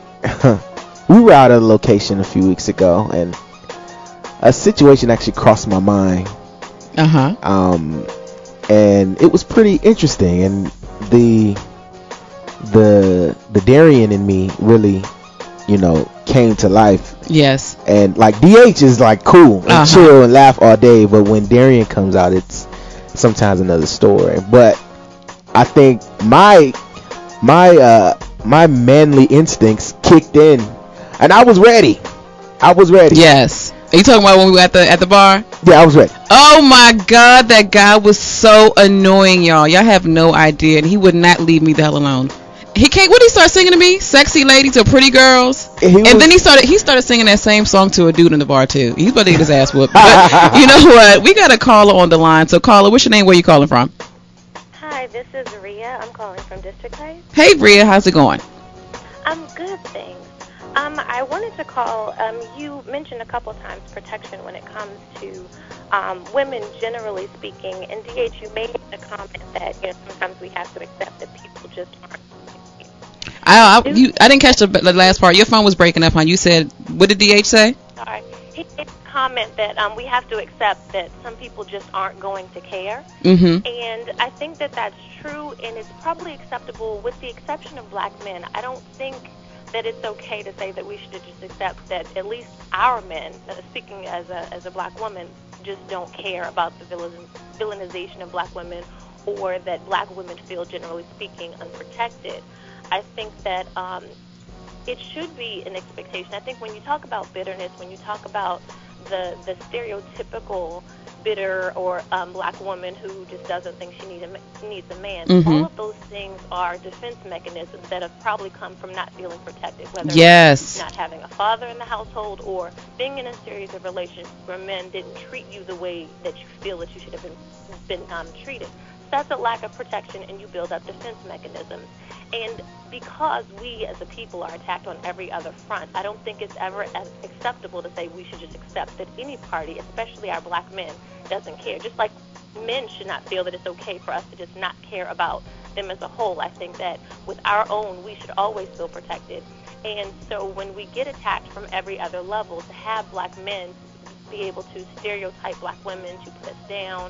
we were out at a location a few weeks ago and a situation actually crossed my mind. Uh-huh. Um, and it was pretty interesting, and the the the Darian in me really, you know, came to life. Yes. And like D H is like cool and Uh-huh. chill and laugh all day, but when Darian comes out, it's sometimes another story. But I think my my uh my manly instincts kicked in, and I was ready. I was ready. Yes. Are you talking about when we were at the at the bar? Yeah, I was ready. Oh my God, that guy was so annoying, y'all. Y'all have no idea, and he would not leave me the hell alone. He can't. What did he start singing to me? "Sexy ladies" or "Pretty girls"? He and was- then he started he started singing that same song to a dude in the bar too. He's about to get his ass whooped. But you know what? We got a caller on the line. So caller, what's your name? Where you calling from? Hi, this is Rhea. I'm calling from District Heights. Hey, Rhea, how's it going? I'm good, thanks. Um, I wanted to call. Um, you mentioned a couple times protection when it comes to um, women, generally speaking. And D H, you made a comment that you know sometimes we have to accept that people just aren't. I I, you, I didn't catch the, the last part. Your phone was breaking up, hon. You said, what did D H say? Sorry. He made a comment that um, we have to accept that some people just aren't going to care. Mm-hmm. And I think that that's true, and it's probably acceptable with the exception of black men. I don't think that it's okay to say that we should just accept that at least our men, uh, speaking as a as a black woman, just don't care about the villain, villainization of black women, or that black women feel, generally speaking, unprotected. I think that um, it should be an expectation. I think when you talk about bitterness, when you talk about the the stereotypical bitter or um, black woman who just doesn't think she need a, needs a man, Mhm. all of those things are defense mechanisms that have probably come from not feeling protected, whether Yes. it's not having a father in the household or being in a series of relationships where men didn't treat you the way that you feel that you should have been, been um, treated. That's a lack of protection, and you build up defense mechanisms. And because we as a people are attacked on every other front, I don't think it's ever as acceptable to say we should just accept that any party, especially our black men, doesn't care. Just like men should not feel that it's okay for us to just not care about them as a whole. I think that with our own, we should always feel protected. And so when we get attacked from every other level, to have black men be able to stereotype black women, to put us down,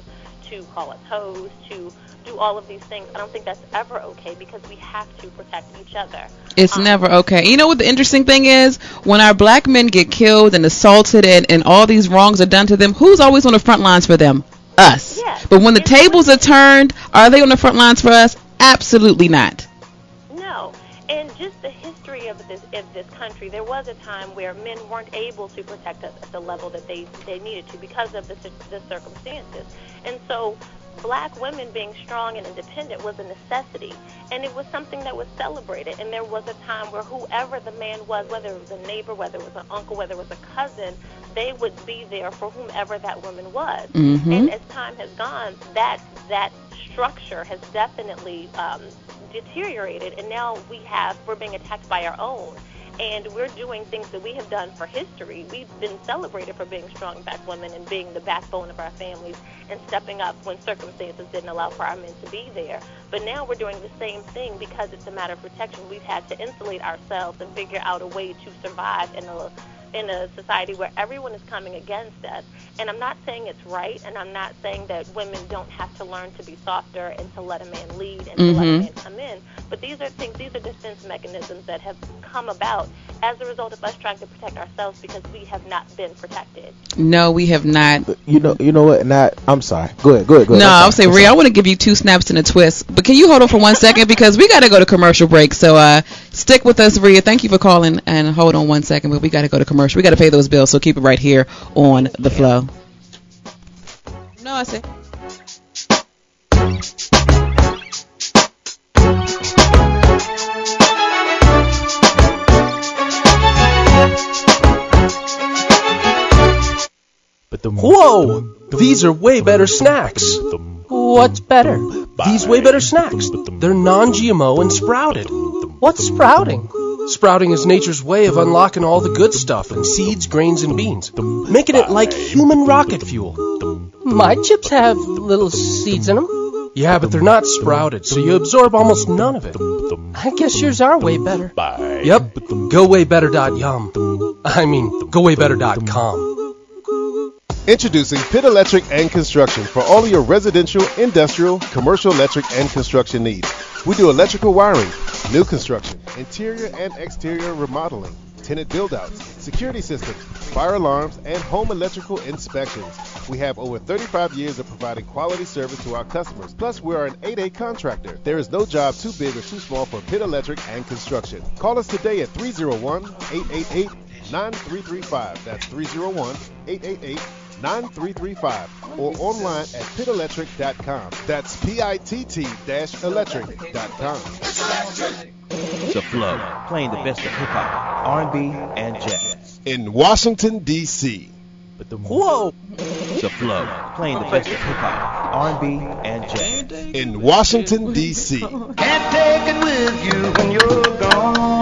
to call us hoes, to do all of these things. I don't think that's ever okay because we have to protect each other. It's um, never okay. You know what the interesting thing is? When our black men get killed and assaulted and, and all these wrongs are done to them, who's always on the front lines for them? Us. Yes. But when the tables are turned, are they on the front lines for us? Absolutely not. No. And just the history of this of this country, there was a time where men weren't able to protect us at the level that they, they needed to because of the, the circumstances. And so black women being strong and independent was a necessity, and it was something that was celebrated. And there was a time where whoever the man was, whether it was a neighbor, whether it was an uncle, whether it was a cousin, they would be there for whomever that woman was. Mm-hmm. And as time has gone, that that structure has definitely um, deteriorated, and now we have we're being attacked by our own. And we're doing things that we have done for history. We've been celebrated for being strong black women and being the backbone of our families and stepping up when circumstances didn't allow for our men to be there. But now we're doing the same thing because it's a matter of protection. We've had to insulate ourselves and figure out a way to survive in a in a society where everyone is coming against us. And I'm not saying it's right, and I'm not saying that women don't have to learn to be softer and to let a man lead and to Mm-hmm. let a man come in. But these are things, these are defense mechanisms that have come about as a result of us trying to protect ourselves because we have not been protected. No, we have not. You know, you know what? Not. I'm sorry. Go ahead. Go ahead. Go ahead. No, I'm I'll say, sorry. Rhea, I want to give you two snaps and a twist. But can you hold on for one second? Because we got to go to commercial break. So uh, stick with us, Rhea. Thank you for calling. And hold on one second. But we got to go to commercial. We got to pay those bills. So keep it right here on The Flow. No, I said. Whoa! These are way better snacks. What's better? These way better snacks. They're non-G M O and sprouted. What's sprouting? Sprouting is nature's way of unlocking all the good stuff in seeds, grains, and beans, making it like human rocket fuel. My chips have little seeds in them. Yeah, but they're not sprouted, so you absorb almost none of it. I guess yours are way better. Yep, go way better dot yum. I mean, go way better dot com. Introducing Pitt Electric and Construction for all of your residential, industrial, commercial electric and construction needs. We do electrical wiring, new construction, interior and exterior remodeling, tenant build-outs, security systems, fire alarms, and home electrical inspections. We have over thirty-five years of providing quality service to our customers. Plus, we are an eight A contractor. There is no job too big or too small for Pitt Electric and Construction. Call us today at three oh one, eight eight eight, nine three three five. That's three oh one, eight eight eight, nine three three five or online at pitt electric dot com. That's P I T T electric dot com. The Flow, playing the best of hip-hop, R and B, and jazz. In Washington, D C Whoa! The Flow, playing the best of hip-hop, R and B, and jazz. In Washington, D C Can't take it with you when you're gone.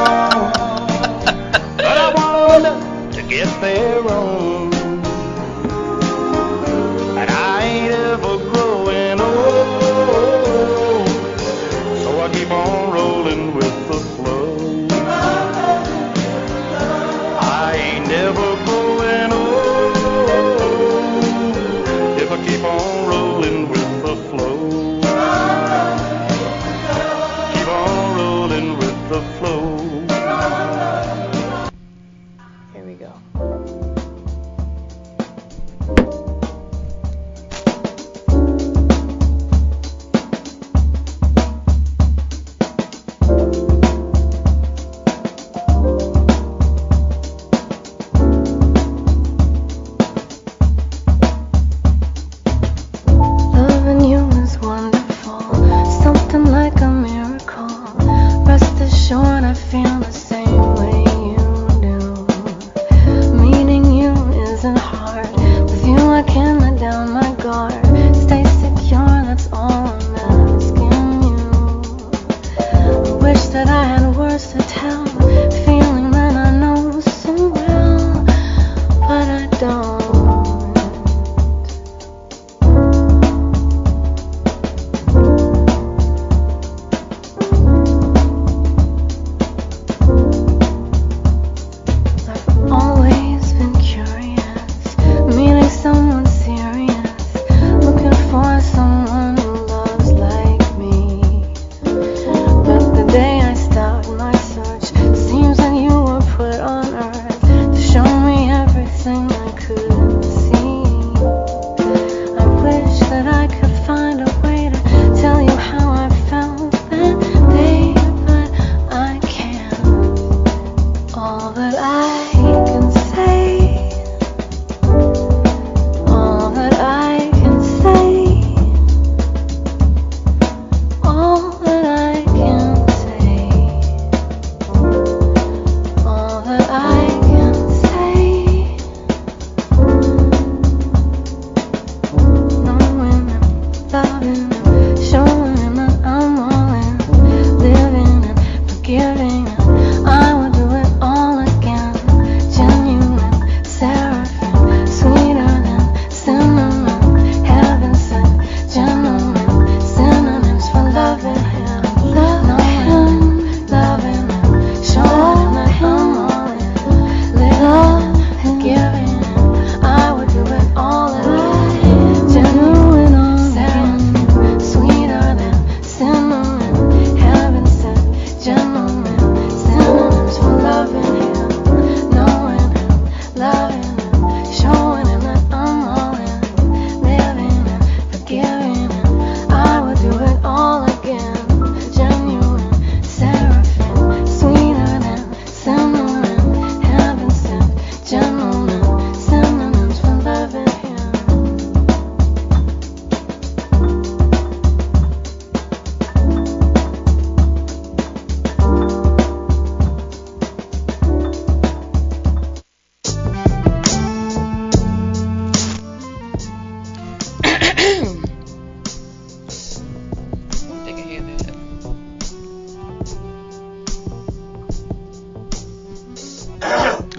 But I want to get there on. And I ain't ever growing old. So I keep on rolling with the flow. I ain't never growing old if I keep on rolling with the flow. Keep on rolling with the flow. Here we go.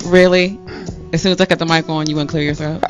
Really? As soon as I got the mic on, you want to clear your throat?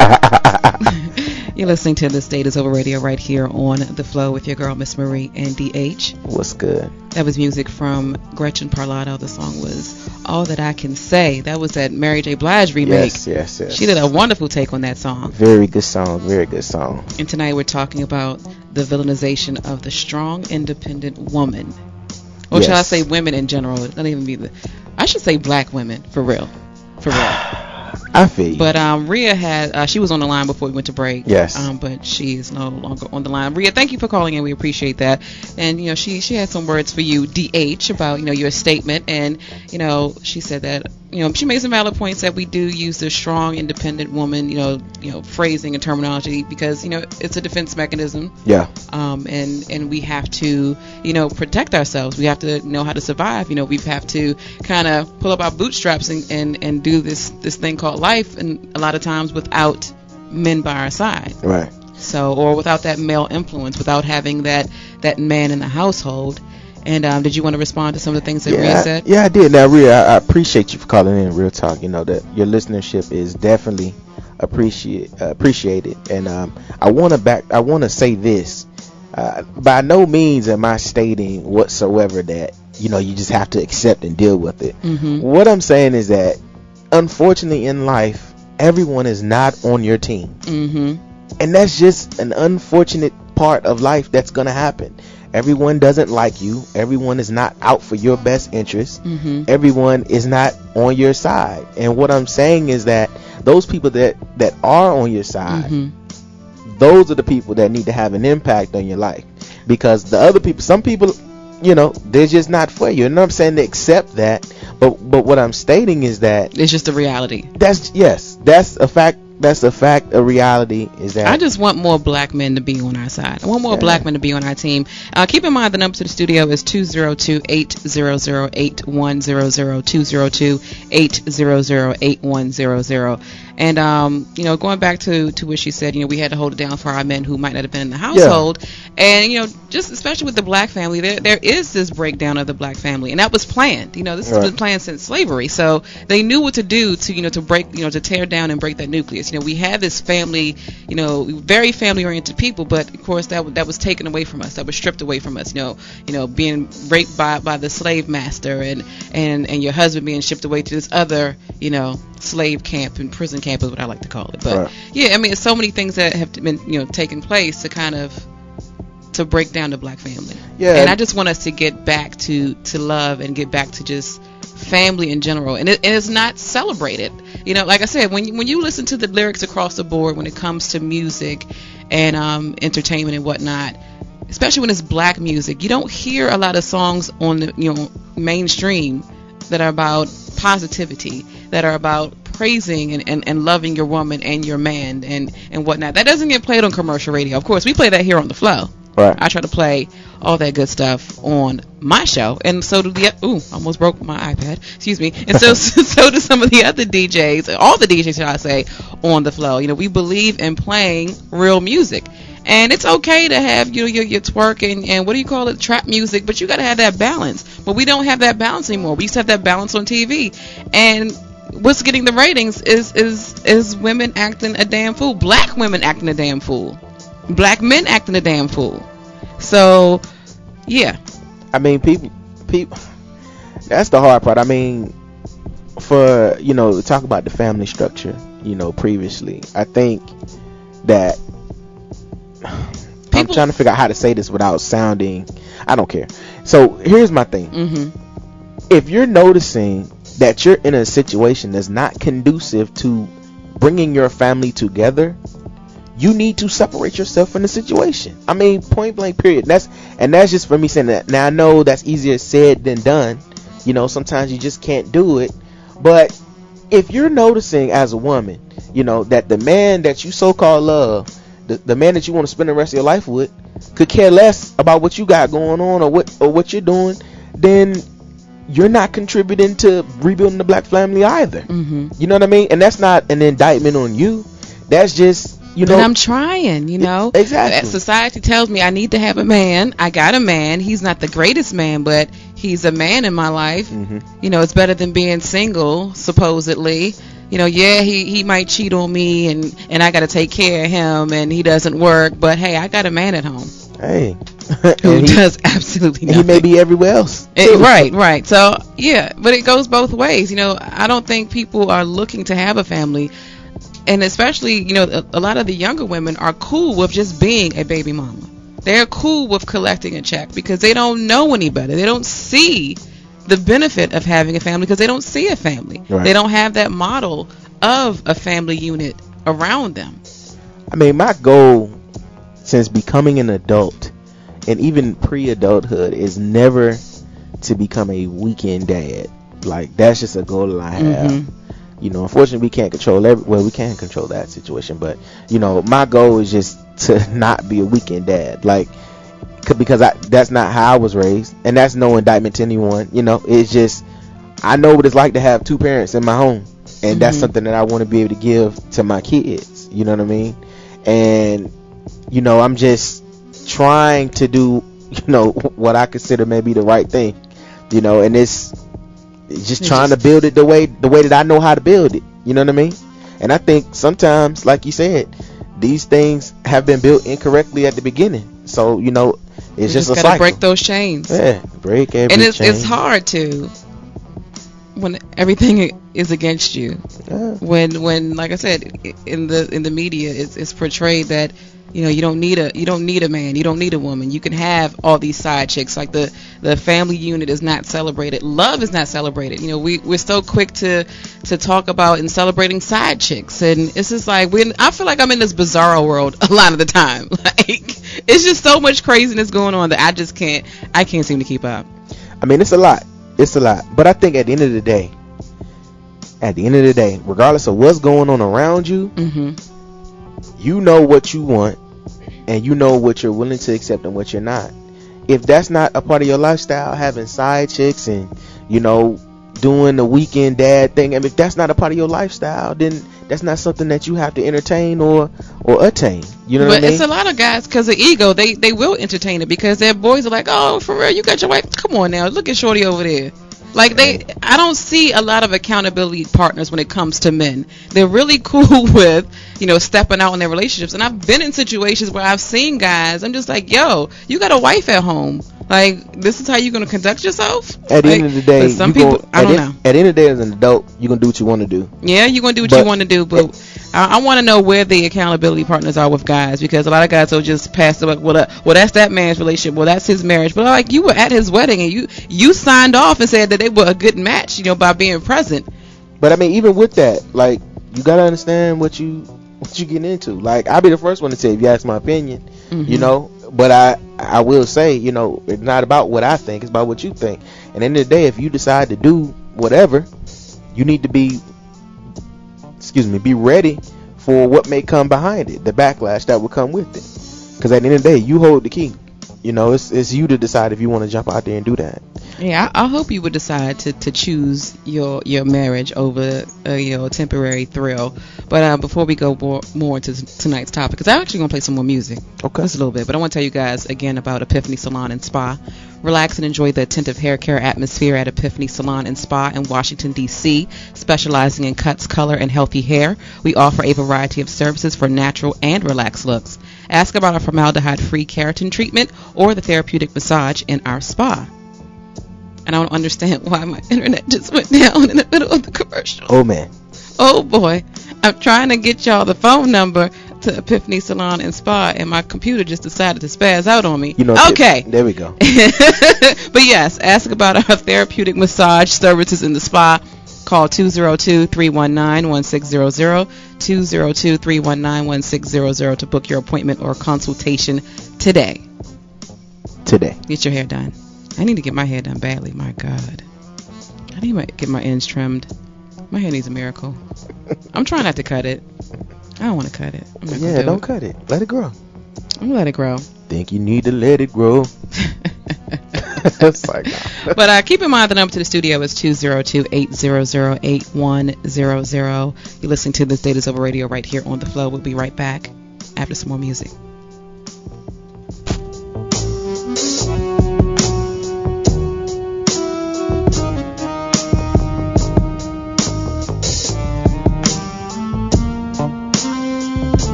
You're listening to This Date Is Over Radio right here on The Flow with your girl, Miss Marie and D H. What's good? That was music from Gretchen Parlato. The song was All That I Can Say. That was that Mary J. Blige remake. Yes, yes, yes. She did a wonderful take on that song. Very good song, very good song. And tonight we're talking about the villainization of the strong, independent woman. Or yes. Shall I say women in general? It doesn't even be the... I should say black women, for real. For real. I feel you. But um, Rhea had, uh, she was on the line before we went to break. Yes. Um, but she is no longer on the line. Rhea, thank you for calling in. We appreciate that. And, you know, she, she had some words for you, D H, about, you know, your statement. And, you know, she said that, you know, she made some valid points that we do use the strong, independent woman, you know, you know, phrasing and terminology because, you know, it's a defense mechanism. Yeah. Um, and, and we have to, you know, protect ourselves. We have to know how to survive. You know, we have to kind of pull up our bootstraps and, and, and do this, this thing called life. And a lot of times without men by our side. Right. So, or without that male influence, without having that, that man in the household. And um, did you want to respond to some of the things that yeah, Rhea said? Yeah, I did. Now, Rhea, I, I appreciate you for calling in. Real talk, you know that your listenership is definitely appreciate uh, appreciated. And um, I want to back. I want to say this. Uh, by no means am I stating whatsoever that you know you just have to accept and deal with it. Mm-hmm. What I'm saying is that, unfortunately, in life, everyone is not on your team, mm-hmm. and that's just an unfortunate part of life that's gonna happen. Everyone doesn't like you. Everyone is not out for your best interest. Mm-hmm. Everyone is not on your side. And what I'm saying is that those people that, that are on your side, mm-hmm. those are the people that need to have an impact on your life. Because the other people, some people, you know, they're just not for you. And I'm saying to accept that. But but what I'm stating is that it's just a reality. That's yes, that's a fact. That's a fact. A reality is that I just want more black men to be on our side. I want more yeah. black men to be on our team. Uh, keep in mind the number to the studio is two zero two, eight hundred, eight one zero zero, two zero two, eight hundred, eight one zero zero. And, um, you know, going back to, to what she said, you know, we had to hold it down for our men who might not have been in the household. Yeah. And, you know, just especially with the black family, there there is this breakdown of the black family. And that was planned. You know, this right. has been planned since slavery. So they knew what to do to, you know, to break, you know, to tear down and break that nucleus. You know, we had this family, you know, very family-oriented people. But, of course, that that was taken away from us. That was stripped away from us. You know, you know, being raped by, by the slave master and, and, and your husband being shipped away to this other, you know, slave camp and prison camp is what I like to call it. But right. yeah, I mean, it's so many things that have been, you know, taking place to kind of to break down the black family. Yeah. And I just want us to get back to, to love and get back to just family in general. And, it, and it's not celebrated. You know, like I said, when you, when you listen to the lyrics across the board when it comes to music and um, entertainment and whatnot, especially when it's black music, you don't hear a lot of songs on the, you know, mainstream that are about positivity, that are about praising and, and, and loving your woman and your man and, and whatnot. That doesn't get played on commercial radio. Of course, we play that here on The Flow. Right. I try to play all that good stuff on my show, and so do the ooh, almost broke my iPad. Excuse me. And so so do some of the other D Js, all the D Js, should I say, on The Flow. You know, we believe in playing real music. And it's okay to have, you know, your, your twerk and, and what do you call it, trap music, but you got to have that balance. But we don't have that balance anymore. We used to have that balance on T V. And what's getting the ratings is is is women acting a damn fool. Black women acting a damn fool. Black men acting a damn fool. So, yeah. I mean, people, people, that's the hard part. I mean, for, you know, talk about the family structure, you know, previously, I think that People, I'm trying to figure out how to say this without sounding, I don't care. So here's my thing. Mm-hmm. If you're noticing that you're in a situation that's not conducive to bringing your family together, you need to separate yourself from the situation. I mean, point blank, period. That's and that's just for me saying that. Now I know that's easier said than done. You know, sometimes you just can't do it. But if you're noticing as a woman, you know, that the man that you so-called love, The, the man that you want to spend the rest of your life with, could care less about what you got going on or what or what you're doing, then you're not contributing to rebuilding the black family either. Mm-hmm. You know what I mean? And that's not an indictment on you. That's just, you know. But I'm trying, you know. Exactly. Society tells me I need to have a man. I got a man. He's not the greatest man, but he's a man in my life. Mm-hmm. You know, it's better than being single, supposedly. You know, yeah, he, he might cheat on me, and, and I got to take care of him, and he doesn't work. But, hey, I got a man at home. Hey. Who he, does absolutely nothing. He may be everywhere else. It, right, right. So, yeah, but it goes both ways. You know, I don't think people are looking to have a family. And especially, you know, a, a lot of the younger women are cool with just being a baby mama. They're cool with collecting a check because they don't know any better. They don't see the benefit of having a family because they don't see a family. Right. They don't have that model of a family unit around them. I mean, my goal since becoming an adult and even pre-adulthood is never to become a weekend dad. Like, that's just a goal that I have. Mm-hmm. You know, unfortunately, we can't control every. Well, we can control that situation, but you know, my goal is just to not be a weekend dad. Like, because I, that's not how I was raised, and that's no indictment to anyone. You know, it's just I know what it's like to have two parents in my home, and mm-hmm. that's something that I want to be able to give to my kids. You know what I mean? And you know, I'm just trying to do, you know, what I consider maybe the right thing. You know, and it's. Just trying to build it the way the way that I know how to build it. You know what I mean? And I think sometimes, like you said, these things have been built incorrectly at the beginning. So, you know, it's you just, just a gotta cycle. break those chains. Yeah, break every And it's chain. it's hard to when everything is against you. Yeah. When when like I said in the in the media, it's it's portrayed that you know you don't need a you don't need a man, you don't need a woman. You can have all these side chicks. Like the the family unit is not celebrated. Love is not celebrated. You know, we we're so quick to to talk about and celebrating side chicks, and it's just like when I feel like I'm in this bizarro world a lot of the time. Like it's just so much craziness going on that I just can't I can't seem to keep up. I mean, it's a lot. It's a lot. But I think at the end of the day, at the end of the day, regardless of what's going on around you, mm-hmm. you know what you want, and you know what you're willing to accept and what you're not. If that's not a part of your lifestyle, having side chicks and, you know, doing the weekend dad thing, and if that's not a part of your lifestyle, then that's not something that you have to entertain or or attain. You know but what I mean? It's a lot of guys, because of ego, they they will entertain it because their boys are like, oh, for real, you got your wife? Come on now, look at Shorty over there. Like they, I don't see a lot of accountability partners when it comes to men. They're really cool with, you know, stepping out in their relationships. And I've been in situations where I've seen guys, I'm just like, yo, you got a wife at home. Like, this is how you're going to conduct yourself? At the like, end of the day, some you people, gonna, I don't at know. The, at the end of the day, as an adult, you're going to do what you want to do. Yeah, you're going to do what but, you want to do, but I, I want to know where the accountability partners are with guys, because a lot of guys will just pass the buck. Well, uh, well, that's that man's relationship. Well, that's his marriage. But like, you were at his wedding and you you signed off and said that they were a good match, you know, by being present. But I mean, even with that, like, you got to understand what you what you getting into. Like, I'll be the first one to tell you if you ask my opinion, mm-hmm. you know. But I I will say, you know, it's not about what I think, it's about what you think. And at the end of the day, if you decide to do whatever, you need to be, excuse me, be ready for what may come behind it, the backlash that will come with it. Because at the end of the day, you hold the key. You know, it's it's you to decide if you want to jump out there and do that. Yeah, I, I hope you would decide to, to choose your your marriage over uh, your temporary thrill. But uh, before we go more, more into tonight's topic, because I'm actually going to play some more music. Okay. Just a little bit. But I want to tell you guys again about Epiphany Salon and Spa. Relax and enjoy the attentive hair care atmosphere at Epiphany Salon and Spa in Washington, D C, specializing in cuts, color, and healthy hair. We offer a variety of services for natural and relaxed looks. Ask about our formaldehyde-free keratin treatment or the therapeutic massage in our spa. And I don't understand why my internet just went down in the middle of the commercial. Oh, man. Oh, boy. I'm trying to get y'all the phone number to Epiphany Salon and Spa, and my computer just decided to spaz out on me. You know, okay. There we go. But yes, ask about our therapeutic massage services in the spa. Call two oh two, three one nine, one six zero zero, two oh two, three one nine, one six zero zero to book your appointment or consultation today. Today. Get your hair done. I need to get my hair done badly. My God. I need to get my ends trimmed. My hair needs a miracle. I'm trying not to cut it. I don't want to cut it. I'm not yeah, gonna do don't it. cut it. Let it grow. I'm going to let it grow. Think you need to let it grow. It's like, nah. But uh, keep in mind the number to the studio is two oh two, eight hundred, eight one zero zero. You're listening to This Date Is Over Radio right here on The Flow. We'll be right back after some more music.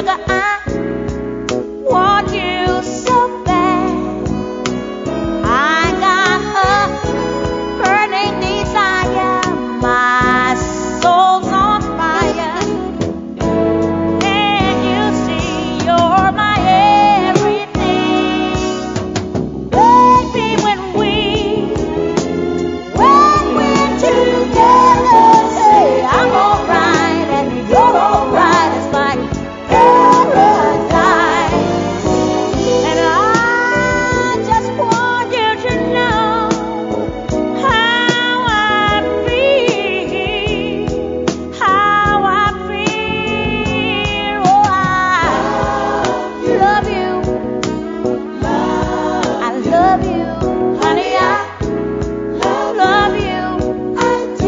sugar, I want you so bad. I got a burning desire. My soul's on fire. And you see, you're my everything. Baby, when we, when we're together, say I'm alright and you're alright. It's like paradise. And I just want you to know how I feel, how I feel. Oh, I love you. I love you, honey. I love you. I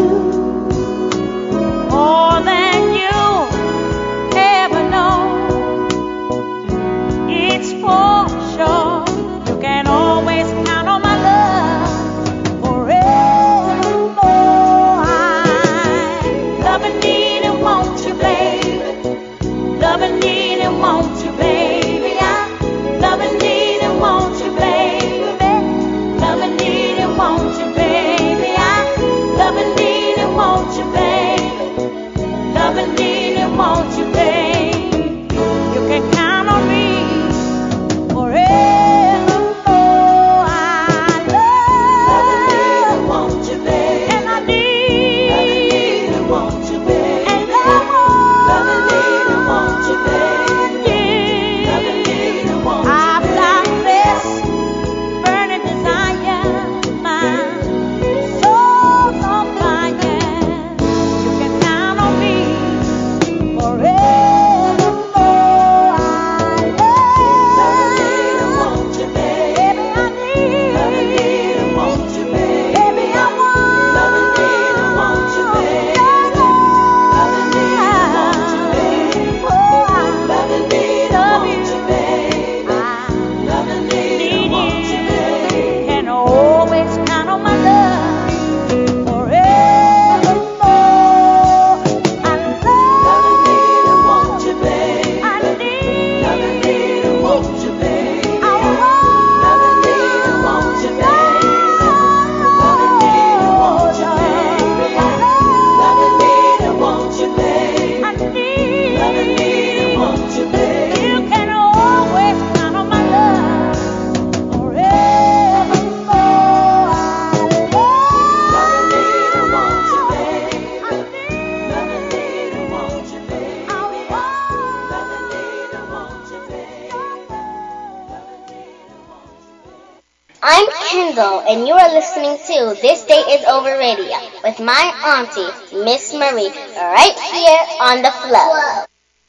do more than you ever know. It's for sure. You can always count on my love forevermore. I love and need and want you, baby. Love and need and want you, baby. I love and need and want you, baby. Love and need and want you, baby. I love and need and want you, baby. Love and need and want you, baby. You can count on me forevermore. I love and want you, baby. And I need and want you, baby. And I want and want you, baby. Love and need and want you, I've got this burning desire. My soul's on fire. You can count on me forevermore. I love and want you, baby. I need and want you, baby. Baby, I want love and need and want you, baby. Love and need and want you, baby. Love and need and want you, baby. Love and need and want you, baby. Can always count on my love forevermore. I love and need and want you, baby. I need love and need and want you, baby. I want love and need and want you, baby. Love and need and want you, baby. Love and need and want you, baby. I need love and need and want you, baby. You can always count on my love forevermore. I love and need and want you, baby. I need love and need and want you, baby. I want love and need and want you, baby. Love and need and want you. I'm Kendall, and you are listening to This Day Is Over Radio with my auntie, Miss Marie, right here on the flow.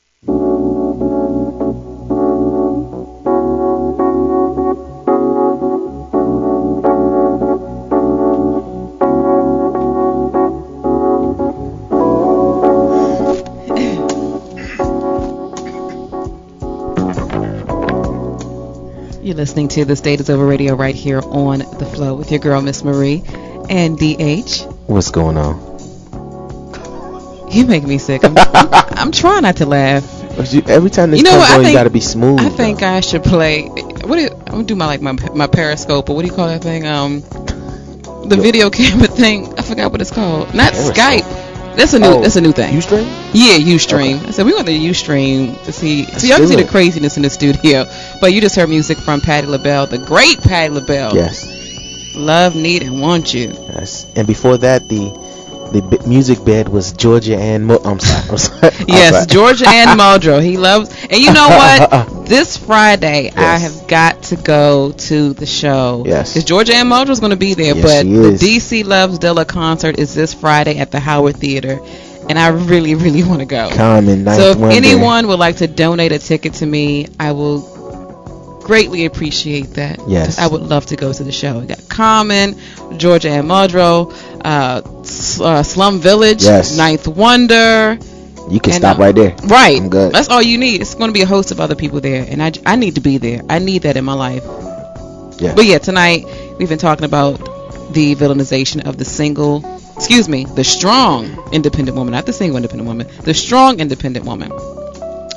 You're listening to This Date Is Over Radio right here on The Flow with your girl, Miss Marie, and D H. What's going on? You make me sick. I'm, I'm, I'm trying not to laugh. But you, every time this You know comes what? I on, you think- gotta be smooth. I think I should play. What do you, I'm gonna do my like my my Periscope or what do you call that thing? Um, the video camera thing. I forgot what it's called. Not Periscope. Skype. That's a new. Oh, that's a new thing. Ustream? Yeah, Ustream. I said we went to Ustream to see. Let's So y'all can do see it. the craziness in the studio. But you just heard music from Patti LaBelle, the great Patti LaBelle. Yes. Love, need, and want you. Yes. And before that, the the b- music bed was Georgia Ann. Mo- I'm sorry. I'm sorry. I'm Yes, sorry. Georgia Ann Muldrow. He loves. And you know what? This Friday, I Yes. have got to go to the show. Yes. Because Georgia Ann Muldrow is going to be there. Yes, but she the is. D C Loves Dilla concert is this Friday at the Howard Theater. And I really, really want to go. Common Ninth So if Wonder. anyone would like to donate a ticket to me, I will greatly appreciate that. Yes. I would love to go to the show. We got Common, Georgia Ann Muldrow, uh, S- uh, Slum Village, Yes. Ninth Wonder. You can and, stop uh, right there. Right. I'm good. That's all you need. It's going to be a host of other people there. And I, I need to be there. I need that in my life. Yeah. But yeah, tonight we've been talking about the villainization of the single, excuse me, the strong independent woman, not the single independent woman, the strong independent woman.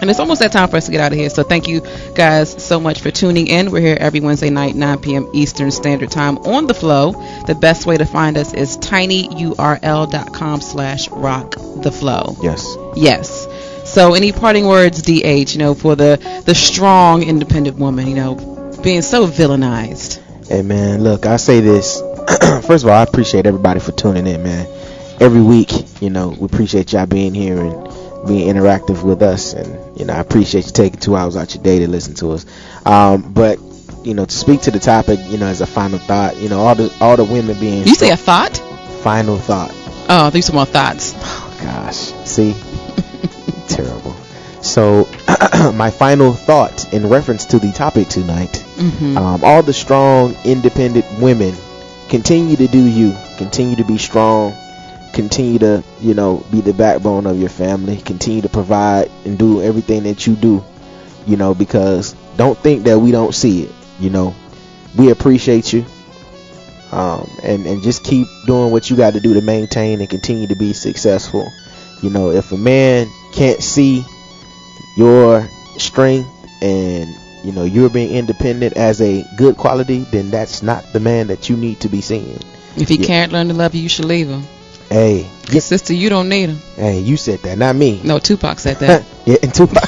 And it's almost that time for us to get out of here. So thank you guys so much for tuning in. We're here every Wednesday night, nine p.m. Eastern Standard Time on The Flow. The best way to find us is tinyurl.com slash rock the flow. Yes. Yes. So any parting words, D H, you know, for the, the strong, independent woman, you know, being so villainized? Hey, man, look, I say this. First of all, I appreciate everybody for tuning in, man. Every week, you know, we appreciate y'all being here and being interactive with us, and you know I appreciate you taking two hours out your day to listen to us. Um, but you know, to speak to the topic, you know, as a final thought, you know, all the all the women being. Did you say a thought? Final thought. Oh, these are more thoughts. Oh gosh, see, terrible. So my final thought in reference to the topic tonight, mm-hmm. um, all the strong, independent women, continue to do you, continue to be strong. Continue to, you know, be the backbone of your family. Continue to provide and do everything that you do, you know, because don't think that we don't see it. You know, we appreciate you, um, and and just keep doing what you got to do to maintain and continue to be successful. You know, if a man can't see your strength and you know you're being independent as a good quality, then that's not the man that you need to be seeing. If he yeah. can't learn to love you, you should leave him. Hey, yeah. Sister, you don't need him. Hey, you said that, not me. No, Tupac said that. Yeah, and Tupac.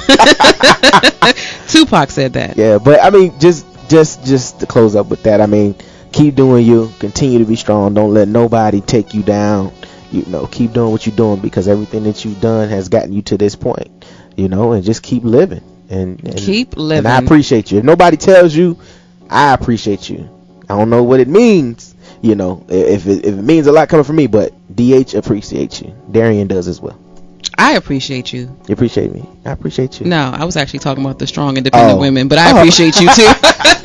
Tupac said that. Yeah, but I mean, just, just, just to close up with that, I mean, keep doing you. Continue to be strong. Don't let nobody take you down. You know, keep doing what you're doing because everything that you've done has gotten you to this point. You know, and just keep living. And, and keep living. And I appreciate you. If nobody tells you, I appreciate you. I don't know what it means. You know, if it, if it means a lot coming from me, but D H appreciates you. Darian does as well. I appreciate you. You appreciate me. I appreciate you. No, I was actually talking about the strong, independent oh. women, but I oh. appreciate you too.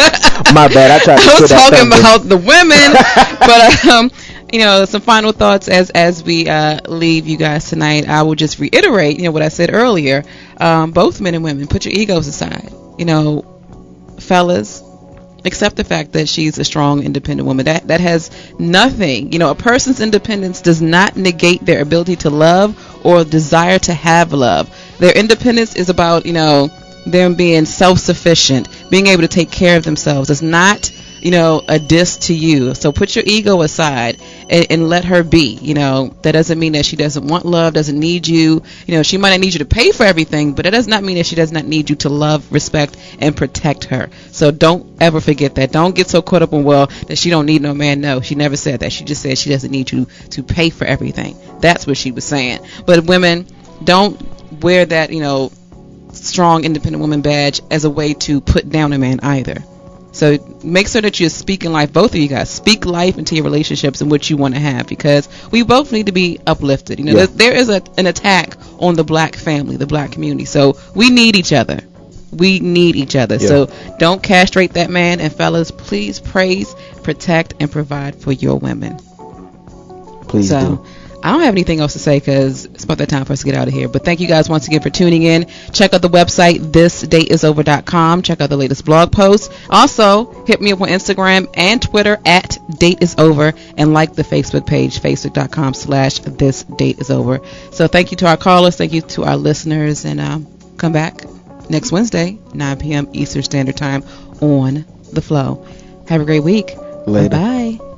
My bad. I tried to. I was talking about thunder. the women, but um, you know, some final thoughts as as we uh, leave you guys tonight. I will just reiterate, you know, what I said earlier. Um, both men and women, put your egos aside. You know, fellas. Accept the fact that she's a strong, independent woman. That that has nothing, you know, a person's independence does not negate their ability to love or desire to have love. Their independence is about, you know, them being self-sufficient, being able to take care of themselves. It's not, you know, a diss to you. So put your ego aside and, and let her be. You know, that doesn't mean that she doesn't want love, doesn't need you. You know, she might not need you to pay for everything, but it does not mean that she does not need you to love, respect, and protect her. So don't ever forget that. Don't get so caught up in, well, that she don't need no man. No, she never said that. She just said she doesn't need you to pay for everything. That's what she was saying. But women, don't wear that, you know, strong, independent woman badge as a way to put down a man either. So make sure that you're speaking life. Both of you guys speak life into your relationships and what you want to have, because we both need to be uplifted. You know, yeah. there, there is a, an attack on the black family, the black community. So we need each other. We need each other. Yeah. So don't castrate that man. And fellas, please praise, protect, and provide for your women. Please so, do. I don't have anything else to say because it's about that time for us to get out of here. But thank you guys once again for tuning in. Check out the website, this date is over dot com. Check out the latest blog posts. Also, hit me up on Instagram and Twitter at dateisover, and like the Facebook page, facebook.com slash this date is over. So thank you to our callers. Thank you to our listeners. And um, come back next Wednesday, nine p.m. Eastern Standard Time on The Flow. Have a great week. Later. Bye.